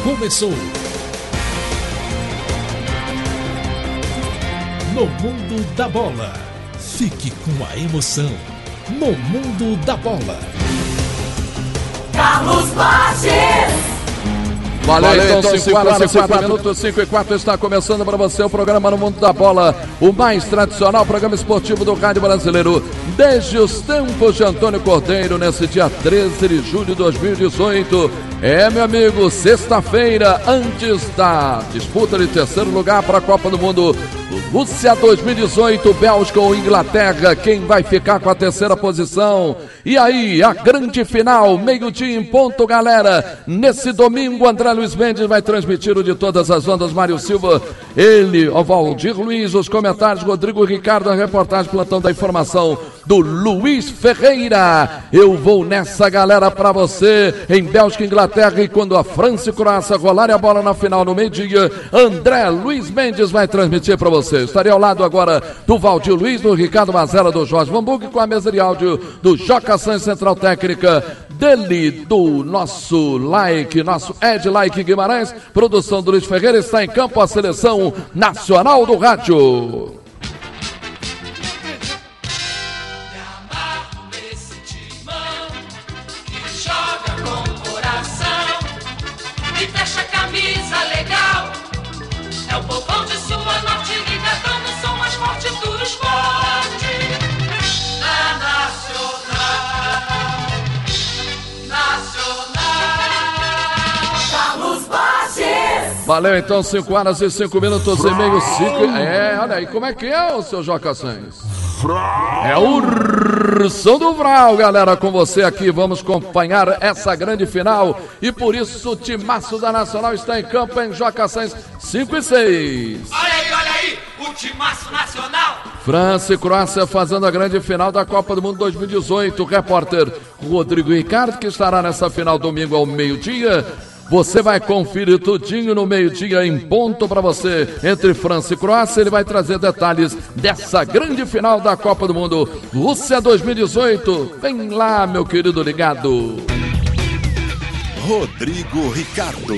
começou. No Mundo da Bola. Fique com a emoção. No Mundo da Bola. Carlos Baches. Valeu, então 5 minutos, 5 e 4, está começando para você o programa No Mundo da Bola, o mais tradicional programa esportivo do rádio brasileiro, desde os tempos de Antônio Cordeiro, nesse dia 13 de julho de 2018. Meu amigo, sexta-feira, antes da disputa de terceiro lugar para a Copa do Mundo, Rússia 2018, Bélgica ou Inglaterra, quem vai ficar com a terceira posição? E aí, a grande final, meio-dia em ponto, galera. Nesse domingo, André Luiz Mendes vai transmitir o de todas as ondas, Mário Silva, ele, o Valdir Luiz, os comentários, Rodrigo Ricardo, a reportagem, plantão da informação do Luiz Ferreira. Eu vou nessa, galera, para você, em Bélgica, Inglaterra, e quando a França e Croácia rolarem a bola na final no meio-dia, André Luiz Mendes vai transmitir para você. Estarei ao lado agora do Valdir Luiz, do Ricardo Mazella, do Jorge Vamburg, com a mesa de áudio do Joca Sanz, central técnica dele, do nosso Ed Like Guimarães, produção do Luiz Ferreira. Está em campo a seleção nacional do rádio. Valeu, então, 5 horas e 5 minutos e meio. Olha aí, como é que é o seu Joca Sanz? É o Ursão do Vral, galera, com você aqui. Vamos acompanhar essa grande final. E por isso o timaço da Nacional está em campo em Joca Sanz, 5 e 6. Olha aí, o timaço nacional. França e Croácia fazendo a grande final da Copa do Mundo 2018. O repórter Rodrigo Ricardo, que estará nessa final domingo ao meio-dia. Você vai conferir tudinho no meio-dia em ponto para você, entre França e Croácia. Ele vai trazer detalhes dessa grande final da Copa do Mundo Rússia 2018. Vem lá, meu querido ligado. Rodrigo Ricardo.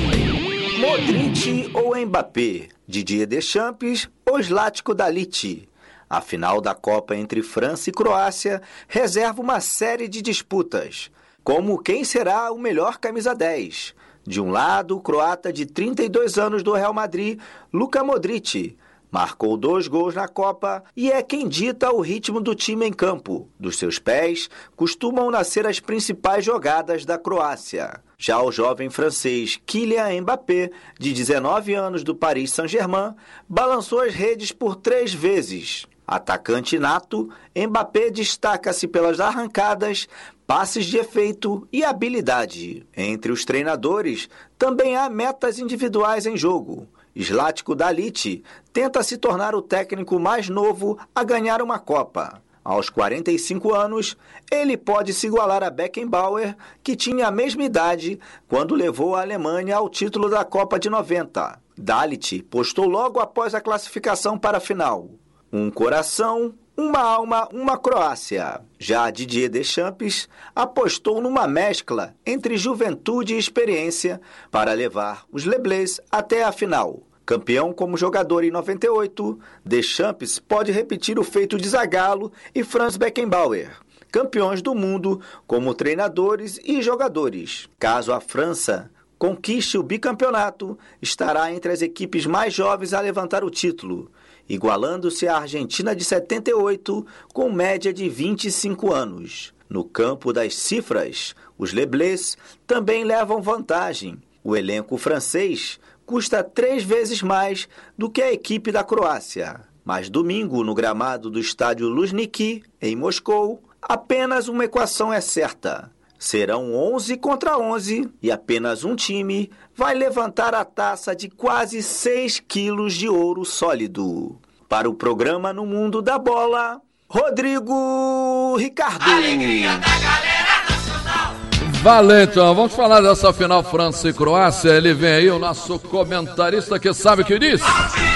Modric ou Mbappé? Didier Deschamps ou Zlatko Dalic? A final da Copa entre França e Croácia reserva uma série de disputas, como quem será o melhor camisa 10. De um lado, o croata de 32 anos do Real Madrid, Luka Modric, marcou 2 gols na Copa e é quem dita o ritmo do time em campo. Dos seus pés, costumam nascer as principais jogadas da Croácia. Já o jovem francês Kylian Mbappé, de 19 anos do Paris Saint-Germain, balançou as redes por 3 vezes. Atacante nato, Mbappé destaca-se pelas arrancadas, passes de efeito e habilidade. Entre os treinadores, também há metas individuais em jogo. Zlatko Dalic tenta se tornar o técnico mais novo a ganhar uma Copa. Aos 45 anos, ele pode se igualar a Beckenbauer, que tinha a mesma idade quando levou a Alemanha ao título da Copa de 90. Dalic postou logo após a classificação para a final: um coração, uma alma, uma Croácia. Já Didier Deschamps apostou numa mescla entre juventude e experiência para levar os Les Bleus até a final. Campeão como jogador em 98, Deschamps pode repetir o feito de Zagallo e Franz Beckenbauer, campeões do mundo como treinadores e jogadores. Caso a França conquiste o bicampeonato, estará entre as equipes mais jovens a levantar o título, igualando-se à Argentina de 78, com média de 25 anos. No campo das cifras, os Les Bleus também levam vantagem. O elenco francês custa 3 vezes mais do que a equipe da Croácia. Mas domingo, no gramado do estádio Luzhniki, em Moscou, apenas uma equação é certa: serão 11 contra 11 e apenas um time vai levantar a taça de quase 6 quilos de ouro sólido. Para o programa No Mundo da Bola, Rodrigo Ricardo. Alegria da galera nacional. Valeu, então, vamos falar dessa final França e Croácia. Ele vem aí, o nosso comentarista que sabe o que diz.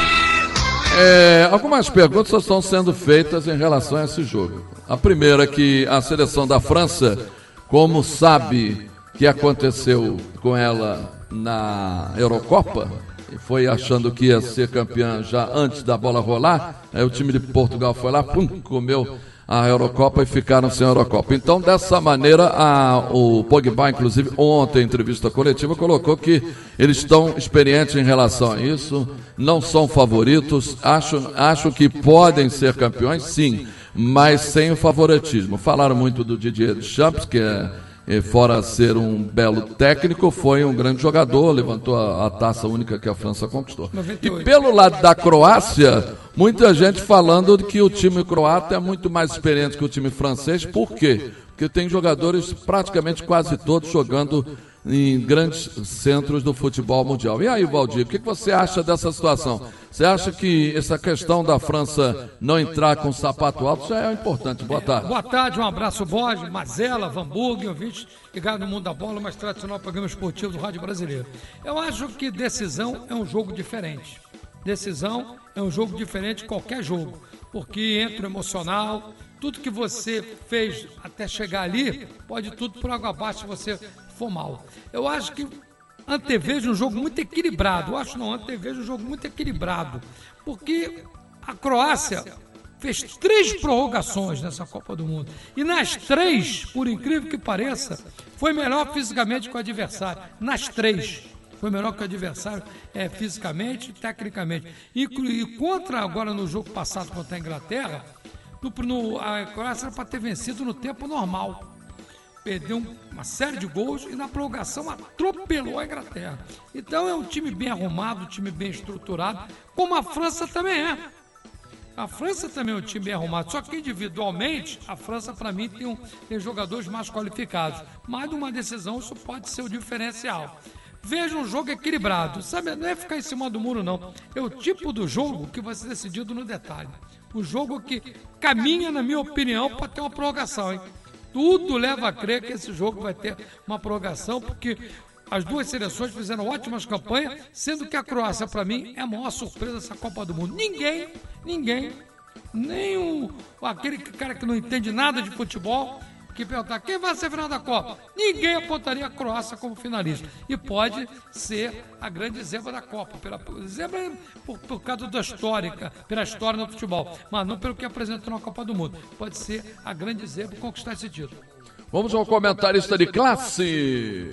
Algumas perguntas estão sendo feitas em relação a esse jogo. A primeira é que a seleção da França, como sabe que aconteceu com ela na Eurocopa, e foi achando que ia ser campeã já antes da bola rolar, aí o time de Portugal foi lá, comeu a Eurocopa e ficaram sem a Eurocopa. Então, dessa maneira, o Pogba, inclusive, ontem, em entrevista coletiva, colocou que eles estão experientes em relação a isso, não são favoritos, acho que podem ser campeões, sim, mas sem o favoritismo. Falaram muito do Didier Deschamps, que fora ser um belo técnico, foi um grande jogador, levantou a taça única que a França conquistou. 98. E pelo lado da Croácia, muita gente falando que o time croata é muito mais experiente que o time francês. Por quê? Porque tem jogadores praticamente quase todos jogando em grandes centros do futebol mundial. E aí, Valdir, o que você acha dessa situação? Você acha que essa questão da França não entrar com sapato alto já é importante? Boa tarde. Boa tarde, um abraço, Borges, Mazela, Van Burg, ouvintes ligados no Mundo da Bola, mais tradicional programa esportivo do Rádio Brasileiro. Eu acho que decisão é um jogo diferente. Decisão é um jogo diferente de qualquer jogo, porque entra o emocional, tudo que você fez até chegar ali, pode tudo por água abaixo se você for mal. Eu acho que antevejo um jogo muito equilibrado. Antevejo um jogo muito equilibrado. Porque a Croácia fez 3 prorrogações nessa Copa do Mundo. E nas 3, por incrível que pareça, foi melhor fisicamente que o adversário. Nas 3. Foi melhor que o adversário fisicamente e tecnicamente. E contra agora no jogo passado contra a Inglaterra, a Croácia era para ter vencido no tempo normal. Perdeu uma série de gols e na prorrogação atropelou a Inglaterra. Então é um time bem arrumado, um time bem estruturado, como a França também é. A França também é um time bem arrumado, só que individualmente a França, para mim, tem jogadores mais qualificados. Mas numa decisão isso pode ser o diferencial. Veja um jogo equilibrado, sabe? Não é ficar em cima do muro, não. É o tipo do jogo que vai ser decidido no detalhe. O jogo que caminha, na minha opinião, para ter uma prorrogação, hein? Tudo leva a crer que esse jogo vai ter uma prorrogação, porque as duas seleções fizeram ótimas campanhas, sendo que a Croácia, para mim, é a maior surpresa dessa Copa do Mundo. Ninguém, nem aquele cara que não entende nada de futebol, que perguntar quem vai ser final da Copa, ninguém apontaria a Croácia como finalista. E pode ser a grande zebra da Copa, zebra por causa da pela história no futebol, mas não pelo que apresentou na Copa do Mundo. Pode ser a grande zebra conquistar esse título. Vamos ao comentarista de classe,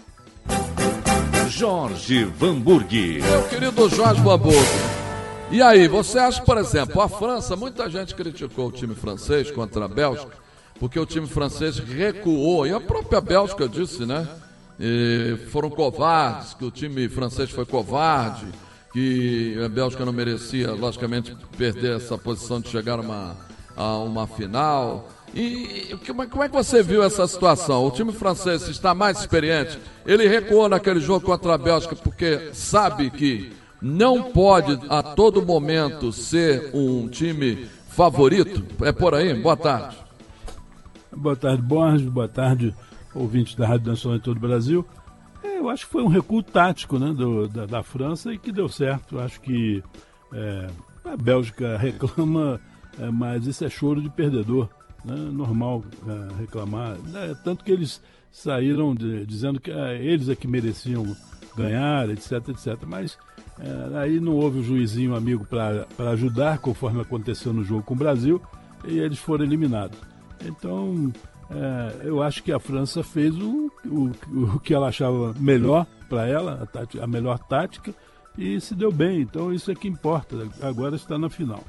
Jorge Van Burg. Meu querido Jorge Van Burg. E aí, você acha, por exemplo, a França, muita gente criticou o time francês contra a Bélgica, porque o time francês recuou, e a própria Bélgica disse, né? Foram covardes, que o time francês foi covarde, que a Bélgica não merecia, logicamente, perder essa posição de chegar a uma final. E como é que você viu essa situação? O time francês está mais experiente, ele recuou naquele jogo contra a Bélgica porque sabe que não pode a todo momento ser um time favorito? É por aí? Boa tarde. Boa tarde, Borges. Boa tarde, ouvintes da Rádio Nacional em todo o Brasil. Eu acho que foi um recuo tático, né, da França e que deu certo. Eu acho que a Bélgica reclama, mas isso é choro de perdedor. Né? Normal reclamar. Tanto que eles saíram dizendo que eles é que mereciam ganhar, etc, etc. Mas aí não houve o juizinho amigo para ajudar, conforme aconteceu no jogo com o Brasil, e eles foram eliminados. Então, eu acho que a França fez o que ela achava melhor para ela, a melhor tática, e se deu bem. Então, isso é que importa. Agora está na final.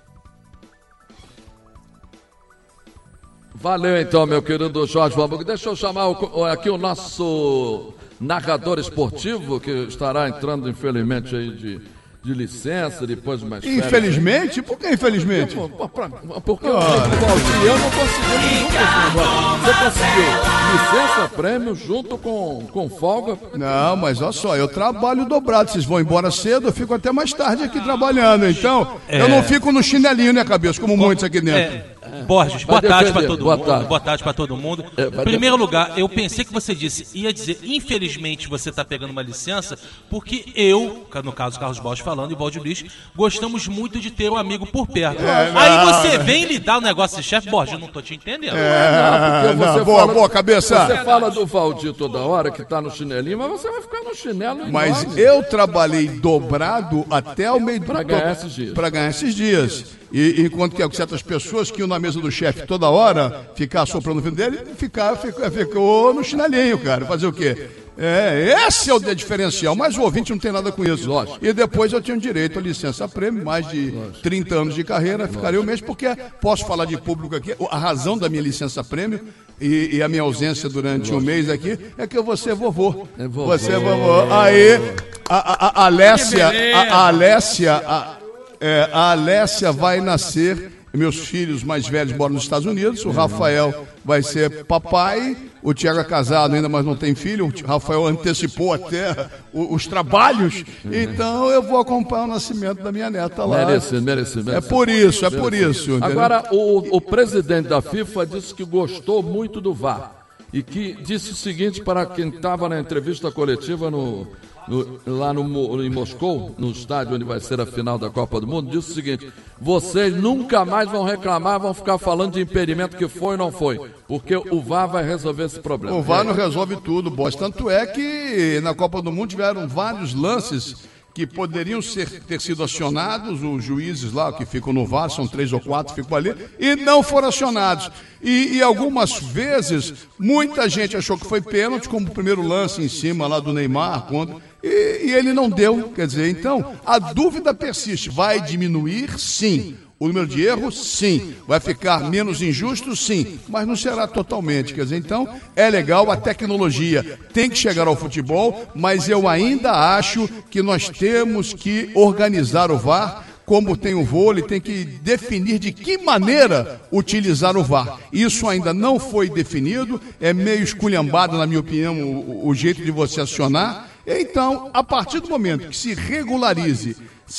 Valeu, então, meu querido Jorge Van Burg. Deixa eu chamar aqui o nosso narrador esportivo, que estará entrando, infelizmente, aí de licença, depois mais férias. Infelizmente? Por que infelizmente? Porque eu não consegui junto. Você conseguiu licença, prêmio, junto com folga? Não, mas olha só, eu trabalho dobrado. Vocês vão embora cedo, eu fico até mais tarde aqui trabalhando. Então, eu não fico no chinelinho, né, cabeça, como muitos aqui dentro. Borges, boa tarde para todo mundo. tarde. Boa tarde para todo mundo. Em primeiro lugar, eu pensei que você ia dizer, infelizmente você está pegando uma licença, porque eu, no caso Carlos Borges falando e Valdir Luiz, gostamos muito de ter um amigo por perto. Aí você vem lhe dar um negócio de chefe, Borges, eu não tô te entendendo. Boa cabeça. Você fala do Valdir toda hora, que tá no chinelinho, mas você vai ficar no chinelo Mas enorme. eu trabalhei dobrado até o meio do Pra ganhar esses dias. Pra ganhar esses dias. E enquanto que certas pessoas que iam na mesa do chefe toda hora, ficar soprando o fim dele, ficou no chinelinho, cara. Fazer o quê? Esse é o diferencial, mas o ouvinte não tem nada com isso. Lógico. E depois eu tenho direito à licença-prêmio, mais de 30 anos de carreira, ficaria o mês, porque posso falar de público aqui, a razão da minha licença-prêmio e a minha ausência durante um mês aqui é que eu vou ser vovô. Você é vovô. Aí, a Alessia vai nascer, meus filhos mais velhos moram nos Estados Unidos, o Rafael vai ser papai, o Tiago é casado ainda, mas não tem filho, o Rafael antecipou até os trabalhos, então eu vou acompanhar o nascimento da minha neta lá. Merece. É por isso. Entendeu? Agora, o presidente da FIFA disse que gostou muito do VAR e que disse o seguinte para quem estava na entrevista coletiva lá em Moscou, no estádio onde vai ser a final da Copa do Mundo, disse o seguinte: vocês nunca mais vão reclamar, vão ficar falando de impedimento que foi ou não foi, porque o VAR vai resolver esse problema. O VAR não resolve tudo, Boss. Tanto é que na Copa do Mundo tiveram vários lances que poderiam ter sido acionados, os juízes lá que ficam no VAR, são 3 ou 4 ficam ali, e não foram acionados. E algumas vezes, muita gente achou que foi pênalti, como o primeiro lance em cima lá do Neymar, e ele não deu. Quer dizer, então, a dúvida persiste. Vai diminuir? Sim. O número de erros, sim. Vai ficar menos injusto, sim. Mas não será totalmente. Quer dizer, então, é legal, a tecnologia tem que chegar ao futebol, mas eu ainda acho que nós temos que organizar o VAR, como tem o vôlei, tem que definir de que maneira utilizar o VAR. Isso ainda não foi definido, é meio esculhambado, na minha opinião, o jeito de você acionar. Então, a partir do momento que se regularize,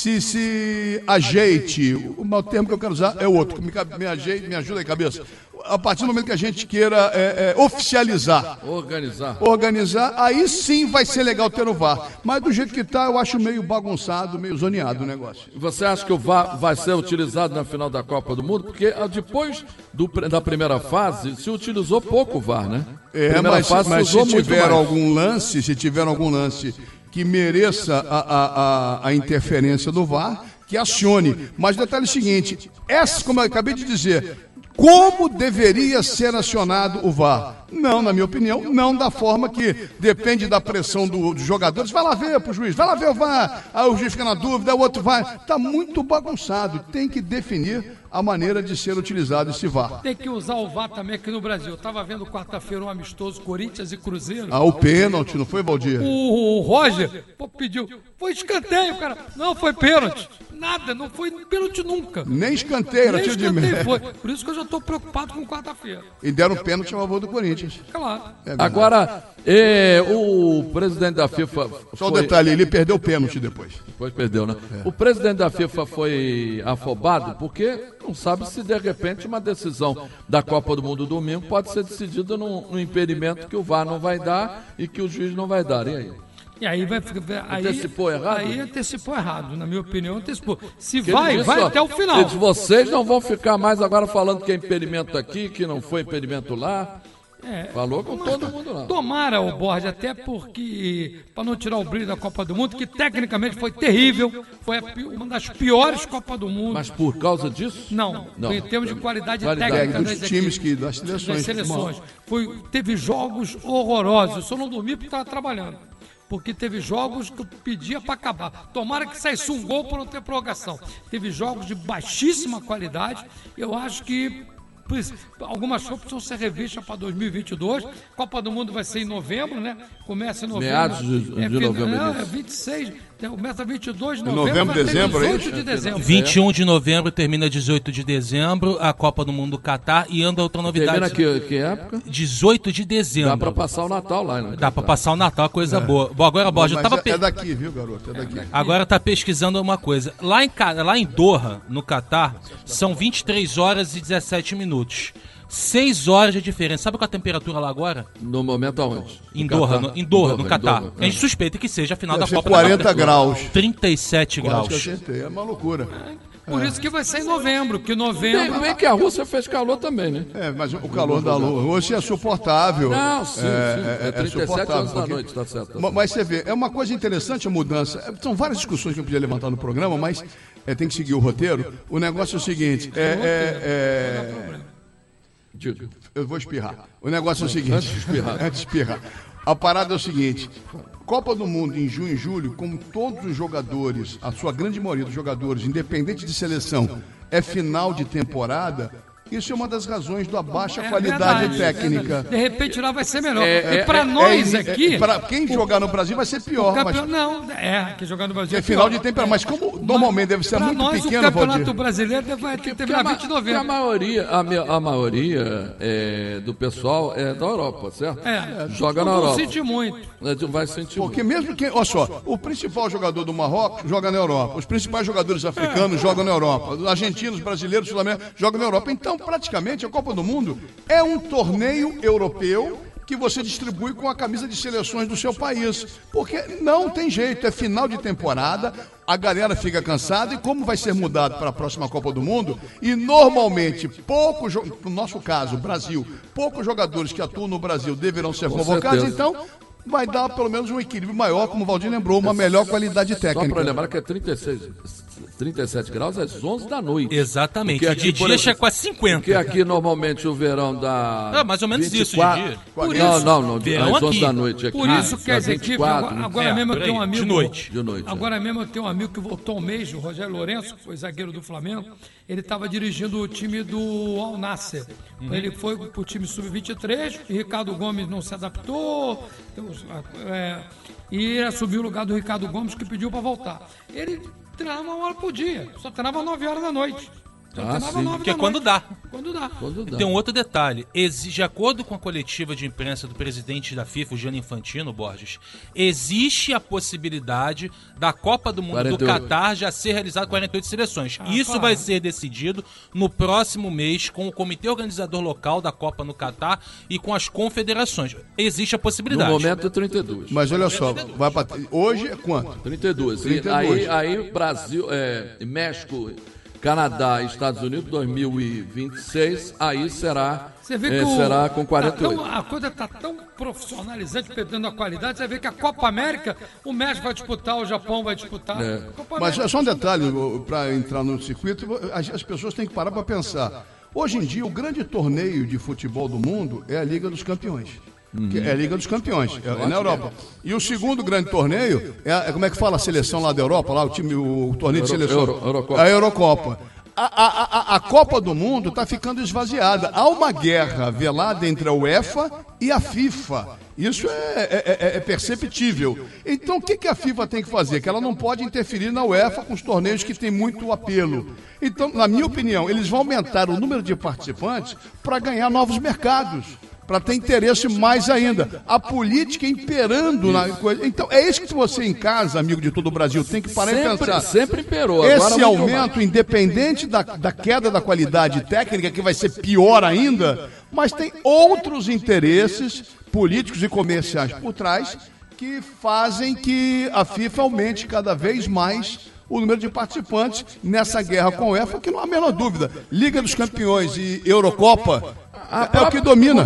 se ajeite, o termo que eu quero usar é outro, me ajuda aí, cabeça. A partir do momento que a gente queira oficializar, organizar, aí sim vai ser legal ter o VAR. Mas do jeito que está, eu acho meio bagunçado, meio zoneado o negócio. Você acha que o VAR vai ser utilizado na final da Copa do Mundo? Porque depois da primeira fase, se utilizou pouco o VAR, né? Mas se tiver algum lance que mereça a interferência do VAR, que acione. Mas o detalhe é o seguinte, como eu acabei de dizer, como deveria ser acionado o VAR? Não, na minha opinião, não da forma que depende da pressão dos jogadores. Vai lá ver pro juiz, vai lá ver o VAR. Aí o juiz fica na dúvida, o outro vai. Está muito bagunçado. Tem que definir a maneira de ser utilizado esse VAR. Tem que usar o VAR também aqui no Brasil. Eu estava vendo quarta-feira um amistoso Corinthians e Cruzeiro. O pênalti, não foi, Valdir? O Roger pediu. Foi escanteio, cara. Não, foi pênalti. Nada, não foi pênalti nunca. Nem escanteio, era tiro de meta. Foi. Por isso que eu já estou preocupado com quarta-feira. E deram pênalti a favor do Corinthians. Claro. Agora, o presidente da FIFA... Só um detalhe, ele perdeu o pênalti depois. Depois perdeu, né? O presidente da FIFA foi afobado porque não sabe se de repente uma decisão da Copa do Mundo domingo pode ser decidida num impedimento que o VAR não vai dar e que o juiz não vai dar. E aí? E aí vai antecipou errado? Aí antecipou errado, na minha opinião, antecipou. Se vai até o final. Vocês não vão ficar mais agora falando que é impedimento aqui, que não foi impedimento lá. Falou com todo mundo lá. Tomara o Borges, até porque, para não tirar o brilho da Copa do Mundo, que tecnicamente foi terrível, foi uma das piores Copas do Mundo. Mas por causa disso? Não. Em termos de qualidade técnica dos times, das seleções. Teve jogos horrorosos. Eu só não dormi porque estava trabalhando. Porque teve jogos que eu pedia para acabar. Tomara que saísse um gol para não ter prorrogação. Teve jogos de baixíssima qualidade. Eu acho que algumas coisas precisam ser revistas para 2022. Copa do Mundo vai ser em novembro, né? Começa em novembro. Meados de novembro. Não, é 26. Começa 22 de novembro, dezembro, 18 de dezembro. 21 de novembro, termina 18 de dezembro, a Copa do Mundo do Catar. E anda outra novidade. Termina que época? 18 de dezembro. Dá pra passar o Natal lá, né? Dá pra passar o Natal, coisa boa. Bom, agora, Borja, eu tava... É daqui, viu, garoto? É daqui. Agora tá pesquisando uma coisa. Lá em Doha, no Catar, são 23 horas e 17 minutos. 6 horas de diferença. Sabe qual é a temperatura lá agora? No momento aonde? Em Doha, no Catar. A gente suspeita que seja a final da Copa 40 graus. 37 graus. Que eu acertei, é uma loucura. Por isso que vai ser em novembro, que novembro... Bem que a Rússia fez calor também, né? Mas o calor da lua hoje é suportável. Não, sim. É 37 horas da noite, tá certo. Mas você vê, é uma coisa interessante a mudança. São várias discussões que eu podia levantar no programa, mas tem que seguir o roteiro. O negócio é o seguinte, eu vou espirrar. O negócio é o seguinte. Antes de espirrar. A parada é o seguinte. Copa do Mundo em junho e julho, como todos os jogadores, a sua grande maioria dos jogadores, independente de seleção, é final de temporada. Isso é uma das razões da baixa qualidade técnica. De repente lá vai ser melhor. E para nós aqui... Para quem jogar no Brasil vai ser pior. Quem jogar no Brasil é final de temporada. Mas como normalmente deve ser muito nós, pequeno, o Campeonato Brasileiro vai terminar 20 de novembro. A maioria do pessoal é da Europa, certo? Joga na Europa. Não sente muito. Vai sentir porque mesmo que... Olha só, o principal jogador do Marrocos joga na Europa. Os principais jogadores africanos jogam na Europa. Os argentinos, brasileiros, sul-americanos jogam na Europa. Então, praticamente, a Copa do Mundo é um torneio europeu que você distribui com a camisa de seleções do seu país. Porque não tem jeito, é final de temporada, a galera fica cansada e como vai ser mudado para a próxima Copa do Mundo, e normalmente, no nosso caso, Brasil, poucos jogadores que atuam no Brasil deverão ser convocados, então... vai dar pelo menos um equilíbrio maior, como o Valdir lembrou, uma melhor qualidade técnica. Só para lembrar que é 37 graus às 11 da noite. Exatamente, de dia chega quase 50. Porque aqui normalmente o verão dá... mais ou menos 24, isso de dia. Não, às 11 da noite aqui. Por isso que as equipes... Agora mesmo eu tenho um amigo... De noite. Agora mesmo eu tenho um amigo que voltou um mês, o Rogério Lourenço, que foi zagueiro do Flamengo. Ele estava dirigindo o time do Al Nassr. Ele foi para o time sub-23, e Ricardo Gomes não se adaptou, e assumiu o lugar do Ricardo Gomes, que pediu para voltar. Ele treinava 1 hora por dia, só treinava 9 horas da noite. Porque quando dá. Quando dá. Tem um outro detalhe. De acordo com a coletiva de imprensa do presidente da FIFA, o Gianni Infantino, Borges, existe a possibilidade da Copa do Mundo 48. do Catar já ser realizada 48 seleções. Isso vai ser decidido no próximo mês com o comitê organizador local da Copa no Catar e com as confederações. Existe a possibilidade. No momento é 32. Mas olha só, hoje é quanto? 32. Aí Brasil, México... Canadá e Estados Unidos, 2026, aí será, será com 48. A coisa está tão profissionalizante, perdendo a qualidade, você vê que a Copa América, o México vai disputar, o Japão vai disputar. Mas é só um detalhe, para entrar no circuito, as pessoas têm que parar para pensar. Hoje em dia, o grande torneio de futebol do mundo é a Liga dos Campeões. Que é a Liga dos Campeões, é na Europa. E o segundo grande torneio como é que fala a seleção lá da Europa, lá o torneio de seleção? A Eurocopa. A Copa do Mundo está ficando esvaziada. Há uma guerra velada entre a UEFA e a FIFA. Isso é perceptível. Então, o que a FIFA tem que fazer? Que ela não pode interferir na UEFA com os torneios que têm muito apelo. Então, na minha opinião, eles vão aumentar o número de participantes para ganhar novos mercados, para ter interesse mais ainda. A política imperando na coisa. Então, é isso que você em casa, amigo de todo o Brasil, tem que parar e pensar. Sempre imperou. Esse aumento, independente da queda da qualidade técnica, que vai ser pior ainda, mas tem outros interesses políticos e comerciais por trás que fazem que a FIFA aumente cada vez mais o número de participantes nessa guerra com a UEFA, que não há a menor dúvida. Liga dos Campeões e Eurocopa é o que domina.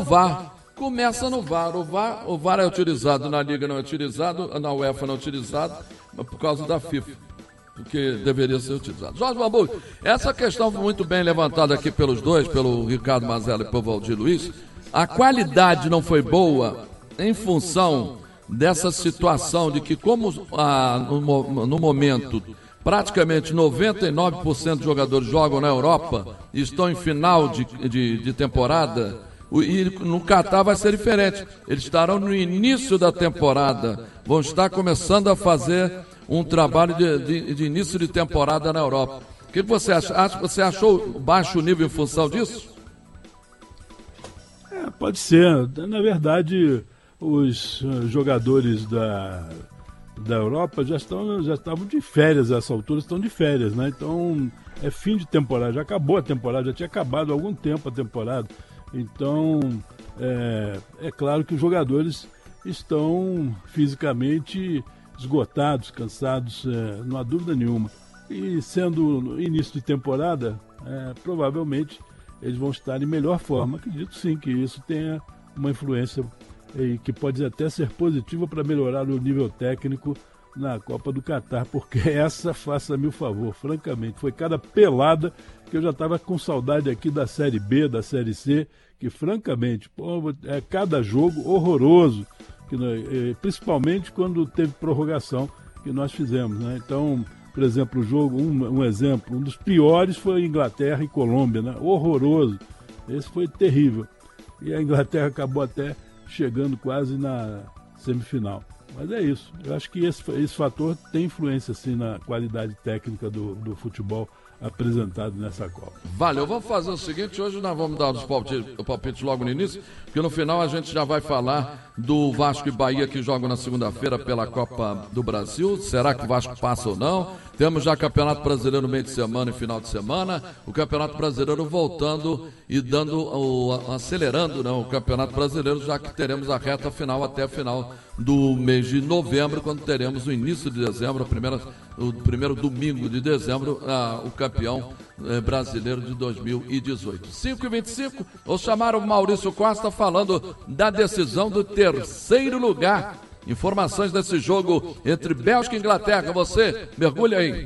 Começa no VAR. O VAR é utilizado na Liga, não é utilizado, na UEFA não é utilizado, mas por causa da FIFA, porque deveria ser utilizado. Jorge Bambu, essa questão foi muito bem levantada aqui pelos dois, pelo Ricardo Mazella e pelo Valdir Luiz. A qualidade não foi boa em função dessa situação de que, como no momento praticamente 99% dos jogadores jogam na Europa, estão em final de temporada, e no Catar vai ser diferente. Eles estarão no início da temporada, vão estar começando a fazer um trabalho de início de temporada na Europa. O que você acha? Você achou baixo nível em função disso? Pode ser. Na verdade, os jogadores da Europa já estavam de férias a essa altura, estão de férias, né? Então é fim de temporada, já acabou a temporada, já tinha acabado há algum tempo a temporada. Então é claro que os jogadores estão fisicamente esgotados, cansados, não há dúvida nenhuma. E sendo no início de temporada, provavelmente eles vão estar em melhor forma. Acredito sim que isso tenha uma influência que pode até ser positiva para melhorar o nível técnico na Copa do Catar, porque essa, faça-me o favor, francamente, foi cada pelada que eu já estava com saudade aqui da Série B, da Série C, que francamente, é cada jogo horroroso, principalmente quando teve prorrogação que nós fizemos, né? Então, por exemplo, o jogo, um exemplo, um dos piores foi Inglaterra e Colômbia, né? Horroroso, esse foi terrível, e a Inglaterra acabou até chegando quase na semifinal. Mas é isso, eu acho que esse fator tem influência sim na qualidade técnica do futebol apresentado nessa Copa. Valeu, vamos fazer o seguinte, hoje nós vamos dar os palpites logo no início, porque no final a gente já vai falar do Vasco e Bahia que jogam na segunda-feira pela Copa do Brasil. Será que o Vasco passa ou não? Temos já Campeonato Brasileiro no meio de semana e final de semana, o Campeonato Brasileiro voltando e acelerando, né, o Campeonato Brasileiro, já que teremos a reta final até a final do mês de novembro, quando teremos o início de dezembro, o primeiro domingo de dezembro, o campeão brasileiro de 2018. 5h25, vou chamar o Maurício Costa falando da decisão do terceiro lugar. Informações desse jogo entre Bélgica e Inglaterra. Você mergulha aí.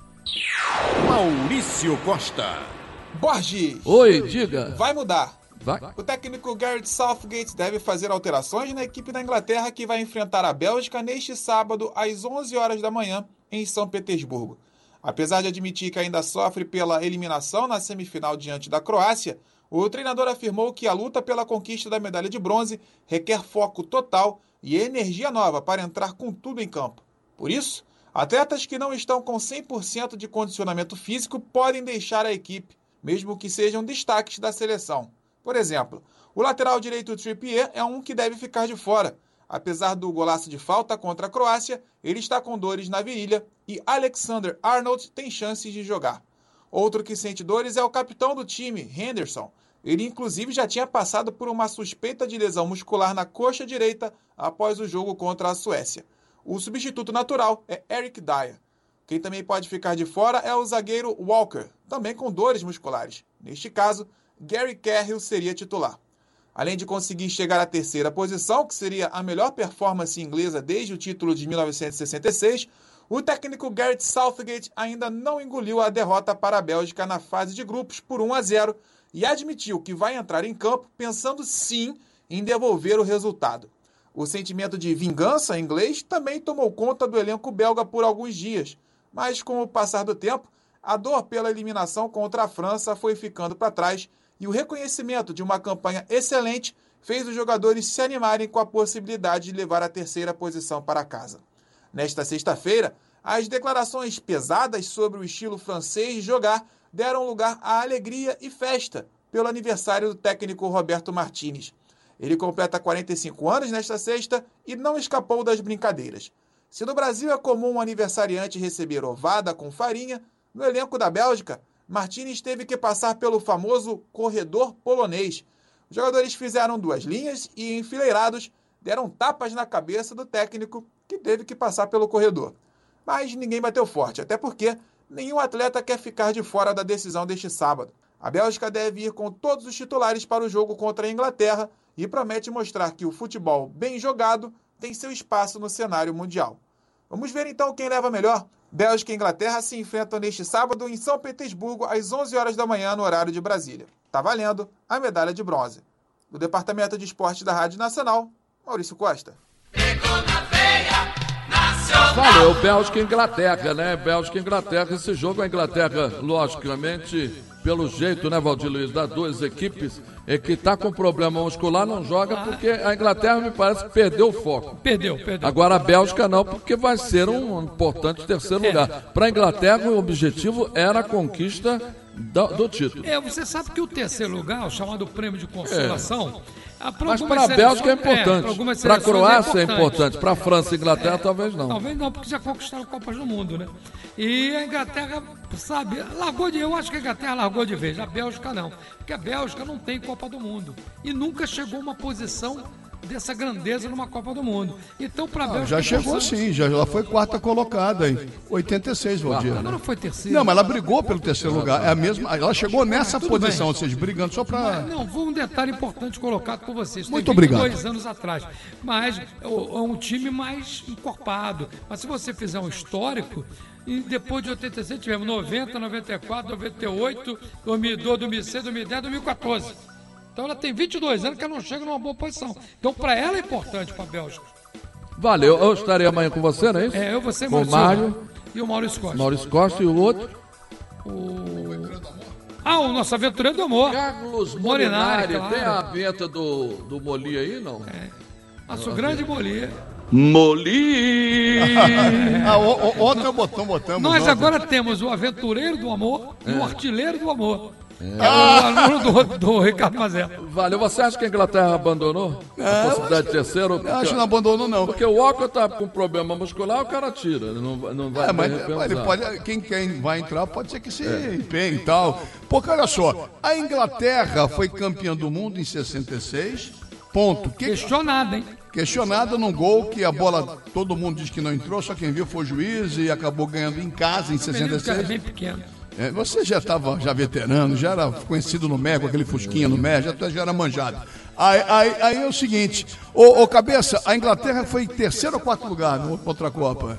Maurício Costa. Borges. Oi, diga. Vai mudar. Vai. O técnico Gareth Southgate deve fazer alterações na equipe da Inglaterra, que vai enfrentar a Bélgica neste sábado às 11 horas da manhã em São Petersburgo. Apesar de admitir que ainda sofre pela eliminação na semifinal diante da Croácia, o treinador afirmou que a luta pela conquista da medalha de bronze requer foco total e energia nova para entrar com tudo em campo. Por isso, atletas que não estão com 100% de condicionamento físico podem deixar a equipe, mesmo que sejam destaques da seleção. Por exemplo, o lateral direito Trippier é um que deve ficar de fora. Apesar do golaço de falta contra a Croácia, ele está com dores na virilha e Alexander-Arnold tem chances de jogar. Outro que sente dores é o capitão do time, Henderson. Ele inclusive já tinha passado por uma suspeita de lesão muscular na coxa direita após o jogo contra a Suécia. O substituto natural é Eric Dyer. Quem também pode ficar de fora é o zagueiro Walker, também com dores musculares. Neste caso, Gary Cahill seria titular. Além de conseguir chegar à terceira posição, que seria a melhor performance inglesa desde o título de 1966, o técnico Gareth Southgate ainda não engoliu a derrota para a Bélgica na fase de grupos por 1-0 e admitiu que vai entrar em campo pensando sim em devolver o resultado. O sentimento de vingança inglês também tomou conta do elenco belga por alguns dias, mas com o passar do tempo, a dor pela eliminação contra a França foi ficando para trás e o reconhecimento de uma campanha excelente fez os jogadores se animarem com a possibilidade de levar a terceira posição para casa. Nesta sexta-feira, as declarações pesadas sobre o estilo francês de jogar deram lugar à alegria e festa pelo aniversário do técnico Roberto Martínez. Ele completa 45 anos nesta sexta e não escapou das brincadeiras. Se no Brasil é comum um aniversariante receber ovada com farinha, no elenco da Bélgica, Martínez teve que passar pelo famoso corredor polonês. Os jogadores fizeram 2 linhas e, enfileirados, deram tapas na cabeça do técnico, que teve que passar pelo corredor. Mas ninguém bateu forte, até porque nenhum atleta quer ficar de fora da decisão deste sábado. A Bélgica deve ir com todos os titulares para o jogo contra a Inglaterra e promete mostrar que o futebol bem jogado tem seu espaço no cenário mundial. Vamos ver então quem leva melhor. Bélgica e Inglaterra se enfrentam neste sábado em São Petersburgo às 11 horas da manhã no horário de Brasília. Tá valendo a medalha de bronze. Do Departamento de Esportes da Rádio Nacional, Maurício Costa. Pegou na veia, nacional. Valeu, Bélgica e Inglaterra, né? Bélgica e Inglaterra. Esse jogo, a Inglaterra, logicamente, pelo jeito, né, Valdir Luiz, das duas equipes, é que tá com problema muscular, não joga, porque a Inglaterra me parece que perdeu o foco. Perdeu. Agora a Bélgica não, porque vai ser um importante terceiro lugar. Para a Inglaterra, o objetivo era a conquista do título. Você sabe que o terceiro lugar, o chamado prêmio de consolação, mas para a Bélgica é importante, para a Croácia é importante, para a França e Inglaterra talvez não. Talvez não, porque já conquistaram Copas do Mundo, né? E a Inglaterra, sabe, eu acho que a Inglaterra largou de vez, a Bélgica não, porque a Bélgica não tem Copa do Mundo e nunca chegou a uma posição dessa grandeza numa Copa do Mundo. Então, para a Bélgica... Já chegou sim, ela foi quarta colocada em 86, Valdir. Ela não foi terceira. Não, mas ela brigou pelo terceiro lugar. É a mesma, ela chegou nessa posição, ou seja, brigando só para... Não, foi um detalhe importante colocado por vocês. Muito obrigado. 2 anos atrás. Mas é um time mais encorpado. Mas se você fizer um histórico, e depois de 86 tivemos 90, 94, 98, 2002, 2006, 2010, 2014. Então ela tem 22 anos que ela não chega numa boa posição. Então para ela é importante, para a Bélgica. Valeu, eu estarei amanhã com você, não é isso? Eu vou ser com o Mário e o Maurício Costa. Maurício Costa e o outro? O nosso aventureiro do amor. Carlos Molinari. Claro. Tem a vinheta do Moli aí, não? Nosso grande Moli. Moli! Ontem botamos. Nós agora temos o aventureiro do amor e o artilheiro do amor. É o aluno do Ricardo Mazella. Valeu, você acha que a Inglaterra abandonou a possibilidade de terceiro? Porque... Acho que não abandonou, não. Porque o Walker tá com problema muscular, o cara tira, não vai mas ele pode, quem vai entrar pode ser que se empenhe e tal. Porque olha só, a Inglaterra foi campeã do mundo em 66, ponto. Questionada, hein? Questionada num gol que a bola, todo mundo diz que não entrou, só quem viu foi o juiz e acabou ganhando em casa em 66. Era bem pequeno. Você já estava veterano, já era conhecido no Mé, com aquele fusquinha no Mé, já era manjado. Aí é o seguinte, ô Cabeça, a Inglaterra foi em terceiro ou quarto lugar na outra Copa?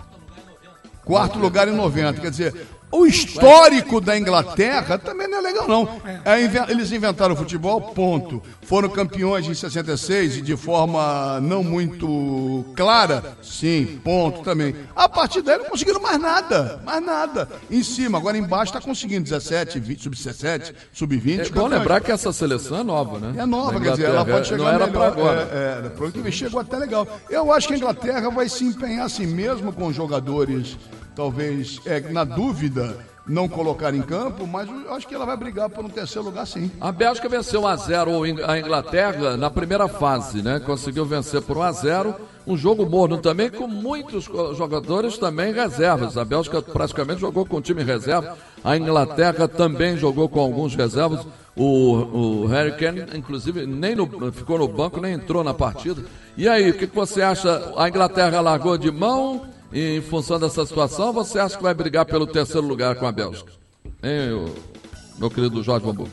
Quarto lugar em 90, quer dizer... O histórico da Inglaterra também não é legal, não. Eles inventaram o futebol, ponto. Foram campeões em 66 e de forma não muito clara, sim, ponto também. A partir daí não conseguiram mais nada. Em cima, agora embaixo está conseguindo 17, 20, sub-17, sub-20. É bom lembrar que essa seleção é nova, né? É nova, quer dizer, ela pode chegar não era para agora. Pro que chegou até legal. Eu acho que a Inglaterra vai se empenhar assim mesmo com jogadores... Talvez, na dúvida, não colocar em campo, mas eu acho que ela vai brigar por um terceiro lugar, sim. A Bélgica venceu 1-0 a Inglaterra na primeira fase, né? Conseguiu vencer por 1-0. Um jogo morno também, com muitos jogadores também reservas. A Bélgica praticamente jogou com o time reserva. A Inglaterra também jogou com alguns reservas. O Harry Kane, inclusive, ficou no banco, nem entrou na partida. E aí, o que você acha? A Inglaterra largou de mão? E em função dessa situação, você acha que vai brigar pelo terceiro lugar com a Bélgica? Hein, meu querido Jorge Bambu?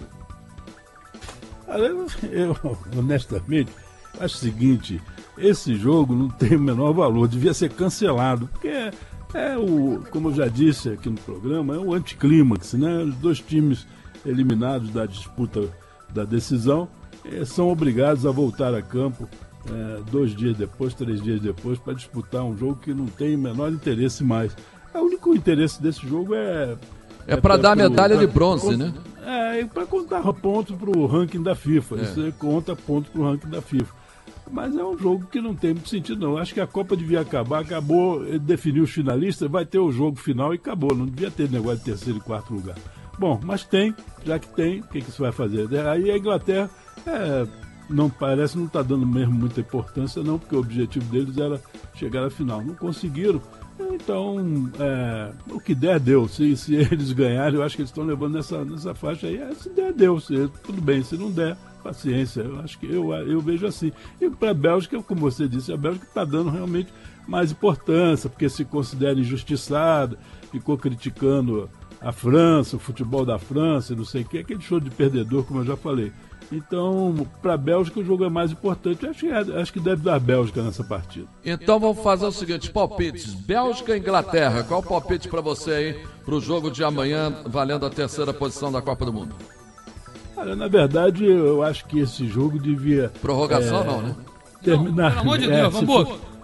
Eu, honestamente, acho o seguinte, esse jogo não tem o menor valor, devia ser cancelado, porque como eu já disse aqui no programa, é o anticlímax, né? Os dois times eliminados da disputa da decisão são obrigados a voltar a campo 2 dias depois, 3 dias depois, para disputar um jogo que não tem o menor interesse mais. O único interesse desse jogo é para dar medalha de bronze, né? Para contar pontos para o ranking da FIFA. Isso conta pontos para o ranking da FIFA. Mas é um jogo que não tem muito sentido, não. Acho que a Copa devia acabou, definiu os finalistas, vai ter o jogo final e acabou. Não devia ter negócio de terceiro e quarto lugar. Bom, mas já que tem, o que você vai fazer? Aí a Inglaterra não está dando mesmo muita importância, não, porque o objetivo deles era chegar à final. Não conseguiram. Então, o que der, deu. Se eles ganharem, eu acho que eles estão levando nessa faixa aí. Se der, deu. Tudo bem. Se não der, paciência. Eu acho que eu vejo assim. E para a Bélgica, como você disse, a Bélgica está dando realmente mais importância, porque se considera injustiçada, ficou criticando a França, o futebol da França, não sei o que, aquele show de perdedor, como eu já falei. Então, para a Bélgica, o jogo é mais importante. Acho que deve dar Bélgica nessa partida. Então, vamos fazer o seguinte, palpites. Bélgica e Inglaterra. Qual o palpite para você aí, para o jogo de amanhã, valendo a terceira posição da Copa do Mundo? Olha, na verdade, eu acho que esse jogo devia... Prorrogação não, né? Terminar. Pelo amor de Deus, vamos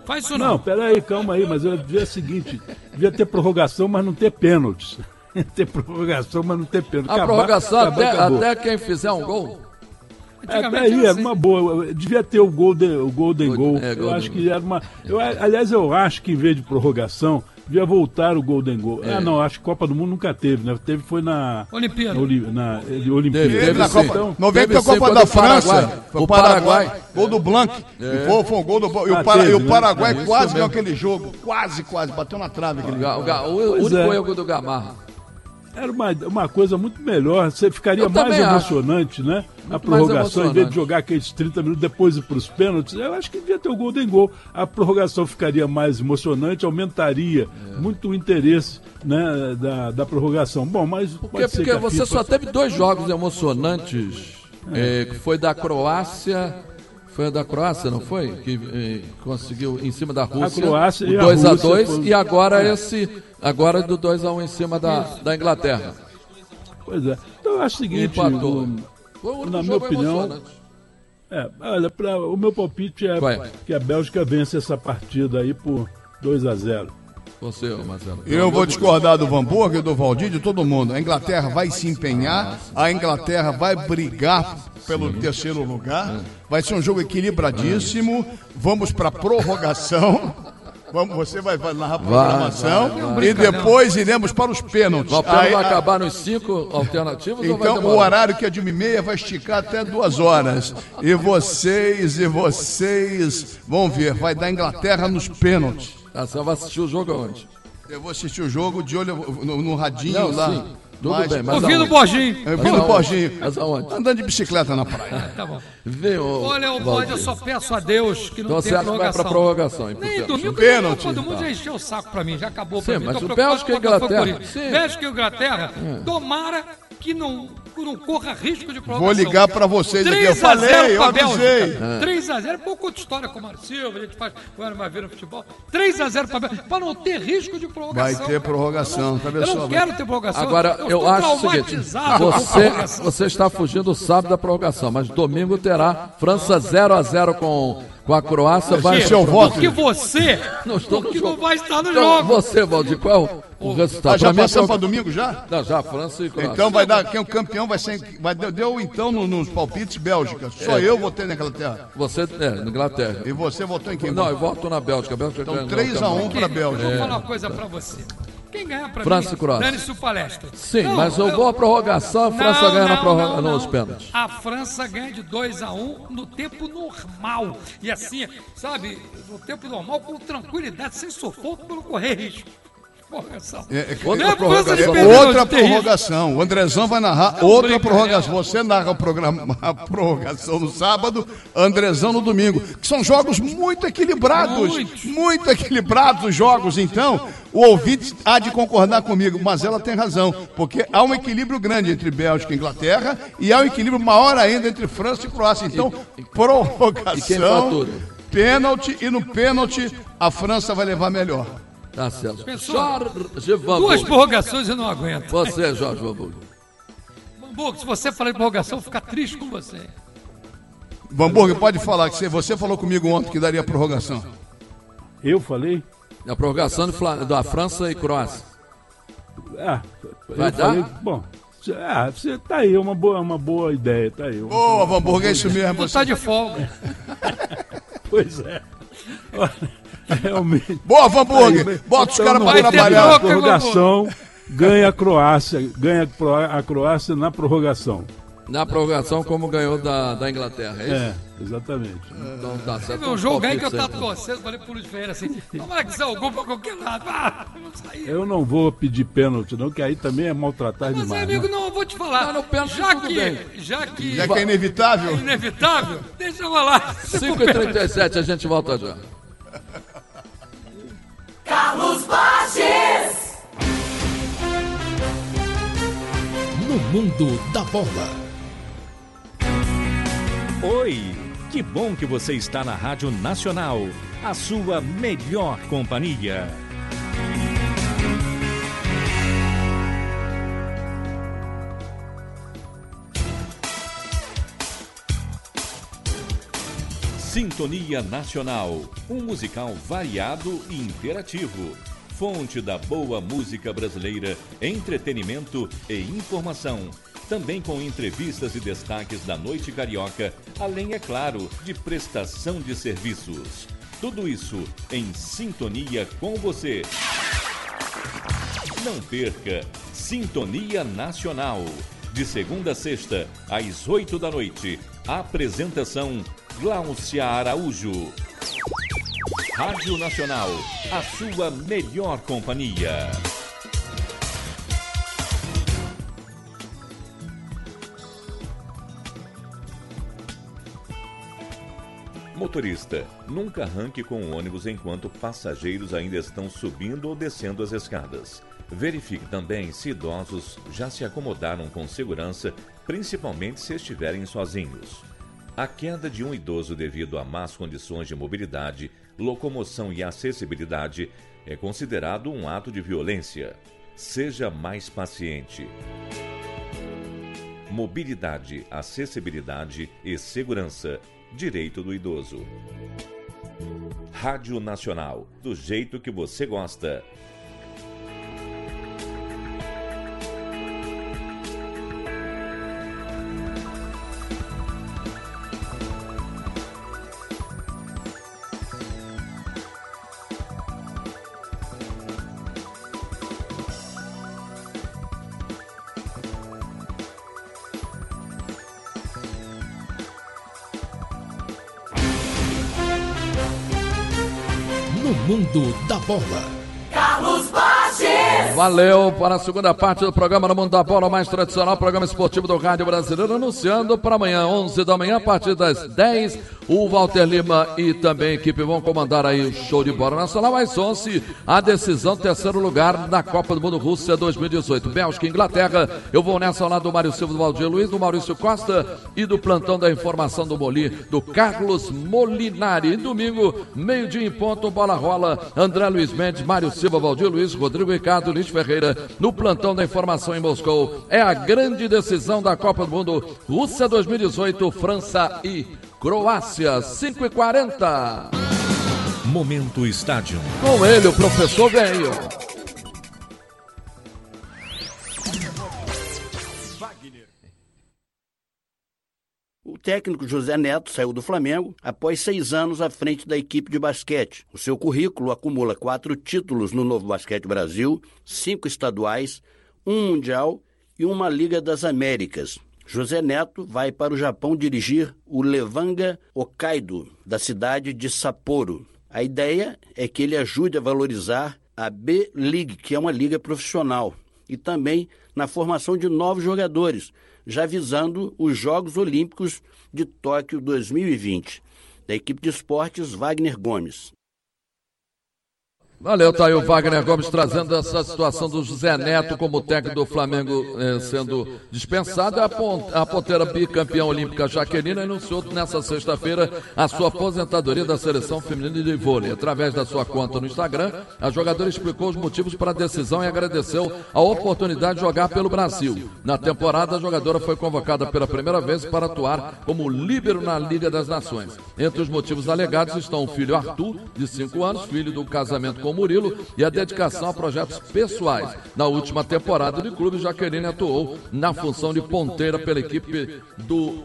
Faz isso não. Não, peraí, calma aí, mas eu devia o seguinte, devia ter prorrogação, mas não ter pênaltis. Ter prorrogação, mas não ter pênalti. A prorrogação até quem fizer um gol? Até aí, era uma boa. Devia ter o Golden Goal. Eu acho que era uma. Aliás, eu acho que em vez de prorrogação, devia voltar o Golden Goal. Não, acho que Copa do Mundo nunca teve, né? Foi na Olimpíada. Olimpíada. Teve na Copa. Então, 90 a Copa da França. Foi o Paraguai. Gol do Blanc. Foi um gol do E o Paraguai quase ganhou aquele jogo. Quase. Bateu na trave aquele jogo. O único erro do Gamarra. Era uma coisa muito melhor, você ficaria mais emocionante, né? A prorrogação, em vez de jogar aqueles 30 minutos depois ir para os pênaltis, eu acho que devia ter o Golden Goal. A prorrogação ficaria mais emocionante, aumentaria muito o interesse, né, da prorrogação. Bom, mas porque você só teve 2 jogos emocionantes, que foi da Croácia. Foi a da Croácia, não foi? Que conseguiu em cima da Rússia. A Croácia o 2-2 e agora agora do 2-1 em cima da Inglaterra. Pois é. Então eu acho o seguinte, na minha opinião, olha, o meu palpite é que a Bélgica vence essa partida aí por 2-0. Você, Marcelo. Eu vou discordar do Van Burger, do Valdir, de todo mundo. A Inglaterra vai se empenhar, a Inglaterra vai brigar pelo terceiro lugar. Vai ser um jogo equilibradíssimo. Vamos para prorrogação. Você vai narrar a programação e depois iremos para os pênaltis. O pênalti vai acabar nos 5 alternativos? Então o horário que é de 1h30 vai esticar até 2 horas. E vocês vão ver, vai dar Inglaterra nos pênaltis. Você vai assistir o jogo aonde? Eu vou assistir o jogo de olho no radinho lá. Sim. Tudo bem, mas ouvindo o Borginho. Ouvindo o Borginho. Mas aonde? Andando de bicicleta na praia. Tá bom. Olha, eu só peço a Deus que não tenha prorrogação. Vai pra prorrogação. Nem domingo, todo mundo já encheu o saco pra mim, já acabou pra mim. Mas o Bélgica e Inglaterra. Bélgica e Inglaterra, tomara que não corra risco de prorrogação. Vou ligar pra vocês aqui, eu falei, eu avisei. 3-0, pouco outra história com o Mário Silva, a gente faz uma vez no futebol. 3-0 pra Bélgica, pra não ter risco de prorrogação. Vai ter prorrogação, tá vendo? Eu não quero ter prorrogação. Agora, eu acho o seguinte, você está fugindo sábado da prorrogação, mas domingo terá França 0-0 com a Croácia. Vai ser o voto. Porque você não vai estar no jogo. Você, Valdir, qual o resultado? Já passou para domingo já? Não, já, França e Croácia. Então vai dar, quem é o campeão vai ser, deu então nos palpites Bélgica. Só eu votei na Inglaterra. Você, na Inglaterra. E você votou em quem? Não, eu voto na Bélgica. Então 3-1 para a Bélgica. Vou falar uma coisa para você. Quem ganhar pra França e Croácia. Dane-se o palestra. Sim, mas eu vou à prorrogação, a França ganha nos pênaltis. A França ganha de 2-1 no tempo normal. E assim, sabe, no tempo normal, com tranquilidade, sem sufoco, para não correr risco. Prorrogação. Outra prorrogação. O Andrezão vai narrar outra prorrogação. Você narra a prorrogação no sábado, Andrezão no domingo. Que são jogos muito equilibrados. Muito equilibrados os jogos. Então, o ouvinte há de concordar comigo, mas ela tem razão. Porque há um equilíbrio grande entre Bélgica e Inglaterra e há um equilíbrio maior ainda entre França e Croácia. Então, prorrogação, pênalti, e no pênalti a França vai levar melhor. Tá certo. Jorge Van 2 prorrogações eu não aguento. Você, Jorge Van Burg. Van Burg, se você falar de prorrogação, eu vou ficar triste com você. Van Burg, pode falar que você falou comigo ontem que daria prorrogação. Eu falei? A prorrogação da França e Croácia. Vai dar? Falei, bom, você tá aí, uma boa ideia, tá aí. Boa, Van Burg, é isso mesmo. Você tá de folga. Pois é. Realmente. Boa, Van Burg! Bota os caras pra trabalhar. A prorrogação, ganha a Croácia. Ganha a Croácia na prorrogação. Na prorrogação, como ganhou da Inglaterra, é isso? Exatamente. Então tá certo. Um jogo aí que eu tava torcendo, falei pro Luiz Ferreira assim, tomara que saia o gol pra qualquer lado. Eu não vou pedir pênalti, não, que aí também é maltratar demais. Mas, amigo, não, eu vou te falar. Já que é inevitável. É inevitável, deixa eu falar. 5h37, a gente volta já. Carlos Borges! No mundo da bola. Oi, que bom que você está na Rádio Nacional, a sua melhor companhia. Sintonia Nacional, um musical variado e interativo. Fonte da boa música brasileira, entretenimento e informação. Também com entrevistas e destaques da noite carioca, além, é claro, de prestação de serviços. Tudo isso em sintonia com você. Não perca Sintonia Nacional. De segunda a sexta, às 8 da noite. Apresentação Gláucia Araújo. Rádio Nacional, a sua melhor companhia. Motorista, nunca arranque com o ônibus enquanto passageiros ainda estão subindo ou descendo as escadas. Verifique também se idosos já se acomodaram com segurança, principalmente se estiverem sozinhos. A queda de um idoso devido a más condições de mobilidade, locomoção e acessibilidade é considerado um ato de violência. Seja mais paciente. Mobilidade, acessibilidade e segurança. Direito do idoso. Rádio Nacional, do jeito que você gosta. Mundo da Bola. Carlos Borges. Valeu para a segunda parte do programa No Mundo da Bola, o mais tradicional programa esportivo do Rádio Brasileiro, anunciando para amanhã, 11 da manhã, a partir das 10, o Walter Lima e também a equipe vão comandar aí o show de bola nacional. Às 11, a decisão, terceiro lugar na Copa do Mundo Rússia 2018. Bélgica e Inglaterra. Eu vou nessa ao lado do Mário Silva, do Valdir Luiz, do Maurício Costa e do plantão da informação do Moli, do Carlos Molinari. E domingo, meio-dia em ponto, bola rola, André Luiz Mendes, Mário Silva, Valdir Luiz, Rodrigo Ricardo, Luiz Ferreira, no plantão da informação em Moscou. É a grande decisão da Copa do Mundo Rússia 2018, França e Croácia, 5h40. Momento Estádio. Com ele, o professor Veio. O técnico José Neto saiu do Flamengo após 6 anos à frente da equipe de basquete. O seu currículo acumula 4 títulos no Novo Basquete Brasil, 5 estaduais, 1 mundial e 1 Liga das Américas. José Neto vai para o Japão dirigir o Levanga Hokkaido, da cidade de Sapporo. A ideia é que ele ajude a valorizar a B-League, que é uma liga profissional, e também na formação de novos jogadores, já visando os Jogos Olímpicos de Tóquio 2020. Da equipe de esportes, Wagner Gomes. Valeu, tá aí o Wagner Gomes trazendo essa situação do José Neto como técnico do Flamengo sendo dispensado. A ponteira bicampeã olímpica Jaqueline anunciou nessa sexta-feira a sua aposentadoria da seleção feminina de vôlei. Através da sua conta no Instagram, a jogadora explicou os motivos para a decisão e agradeceu a oportunidade de jogar pelo Brasil. Na temporada, a jogadora foi convocada pela primeira vez para atuar como líbero na Liga das Nações. Entre os motivos alegados estão o filho Arthur, de 5 anos, filho do casamento com Murilo, e a dedicação a projetos pessoais. Na última temporada de clube, Jaqueline atuou na função de ponteira pela equipe do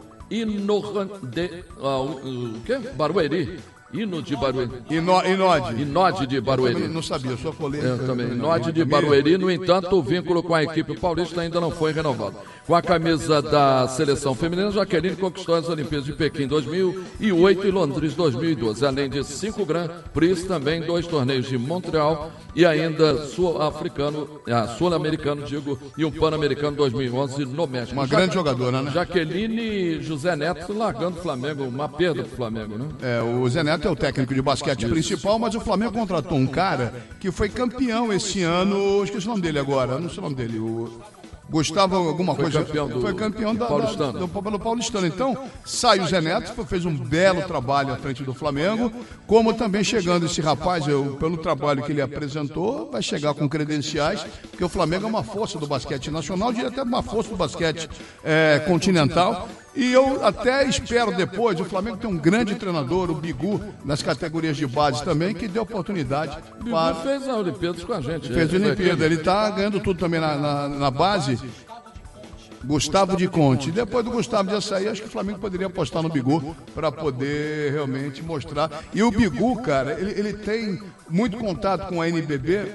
Barueri. Hino de Barueri. Inode de Barueri. Eu não sabia, eu só colei. Eu também. Inode de Barueri, no entanto, o vínculo com a equipe paulista ainda não foi renovado. Com a camisa da seleção feminina, Jaqueline conquistou as Olimpíadas de Pequim 2008 e Londres 2012, além de 5 Grand Prix, também 2 torneios de Montreal e ainda sul-americano, e um Pan-Americano 2011 no México. Uma grande jogadora, né? Jaqueline e José Neto largando o Flamengo, uma perda pro Flamengo, né? O Zé Neto é o técnico de basquete principal, mas o Flamengo contratou um cara que foi campeão esse ano, esqueci o nome dele agora, não sei o nome dele, Gustavo alguma coisa. Foi campeão do Paulistano. Então, sai o Zé Neto, fez um belo trabalho à frente do Flamengo, como também chegando esse rapaz, pelo trabalho que ele apresentou, vai chegar com credenciais, porque o Flamengo é uma força do basquete nacional, diria até uma força do basquete continental. E eu até espero depois, o Flamengo tem um grande treinador, o Bigu, nas categorias de base também, que deu oportunidade. Bigu fez a Olimpíadas com a gente. Fez a Olimpíada, ele está ganhando tudo também na base. Gustavo de Conte. Depois do Gustavo de Açaí, acho que o Flamengo poderia apostar no Bigu para poder realmente mostrar. E o Bigu, cara, ele tem muito contato com a NBB.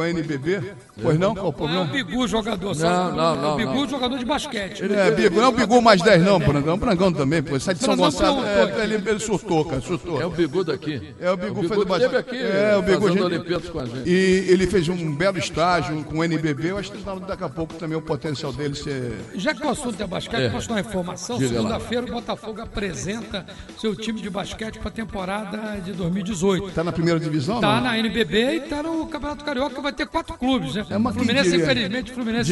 Pois não? Qual o problema? Não é o Bigu jogador, não. O Bigu jogador de basquete. Bigu, não é o Bigu mais 10 não, Brandão. O Brandão também, pô. Sai de São Gonçalo. Ele surtou, cara, surtou. É o Bigu daqui. É o Bigu fez esteve aqui o Bigu fazendo Olimpíadas com a gente. E ele fez um belo estágio com o NBB. Eu acho que daqui a pouco também o potencial dele ser... Já que o assunto é basquete, posso dar uma informação? Segunda-feira o Botafogo apresenta seu time de basquete para a temporada de 2018. Está na primeira divisão? Está na NBB e está no Campeonato Carioca, vai ter 4 clubes, né? O Fluminense, infelizmente,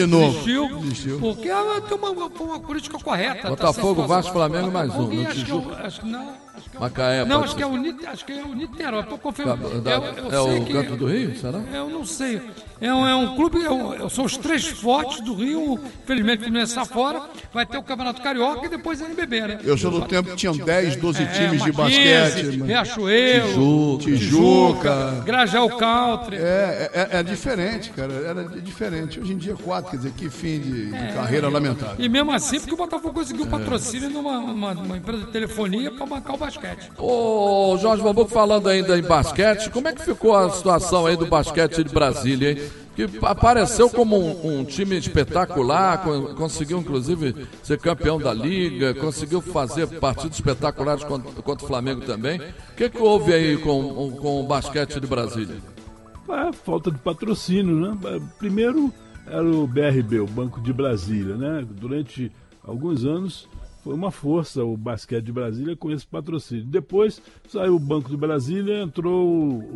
desistiu. Porque tem uma política correta. Botafogo, Vasco, Flamengo mais um. Acho que não. Macaé, não, acho que é o Niterói. Estou confirmando. É o Canto do Rio, será? Eu não sei. É um clube, são os 3 fortes do Rio. Infelizmente, o Fluminense está fora. Vai ter o Campeonato Carioca e depois a NBB, né? Eu sou do tempo que tinham 10, 12 times de basquete. Riachuelo, Tijuca, Grajaú Country. É diferente, cara. Era diferente. Hoje em dia, 4, quer dizer, que fim de carreira lamentável. E mesmo assim, porque o Botafogo conseguiu patrocínio numa empresa de telefonia para bancar o basquete. Ô, Jorge Bambuco, falando ainda em basquete, como é que ficou a situação aí do basquete de Brasília, hein? Que apareceu como um time espetacular, conseguiu inclusive ser campeão da Liga, conseguiu fazer partidos espetaculares contra o Flamengo também. O que houve aí com o basquete de Brasília? Falta de patrocínio, né? Primeiro era o BRB, o Banco de Brasília, né? Durante alguns anos foi uma força o basquete de Brasília com esse patrocínio. Depois saiu o Banco de Brasília, entrou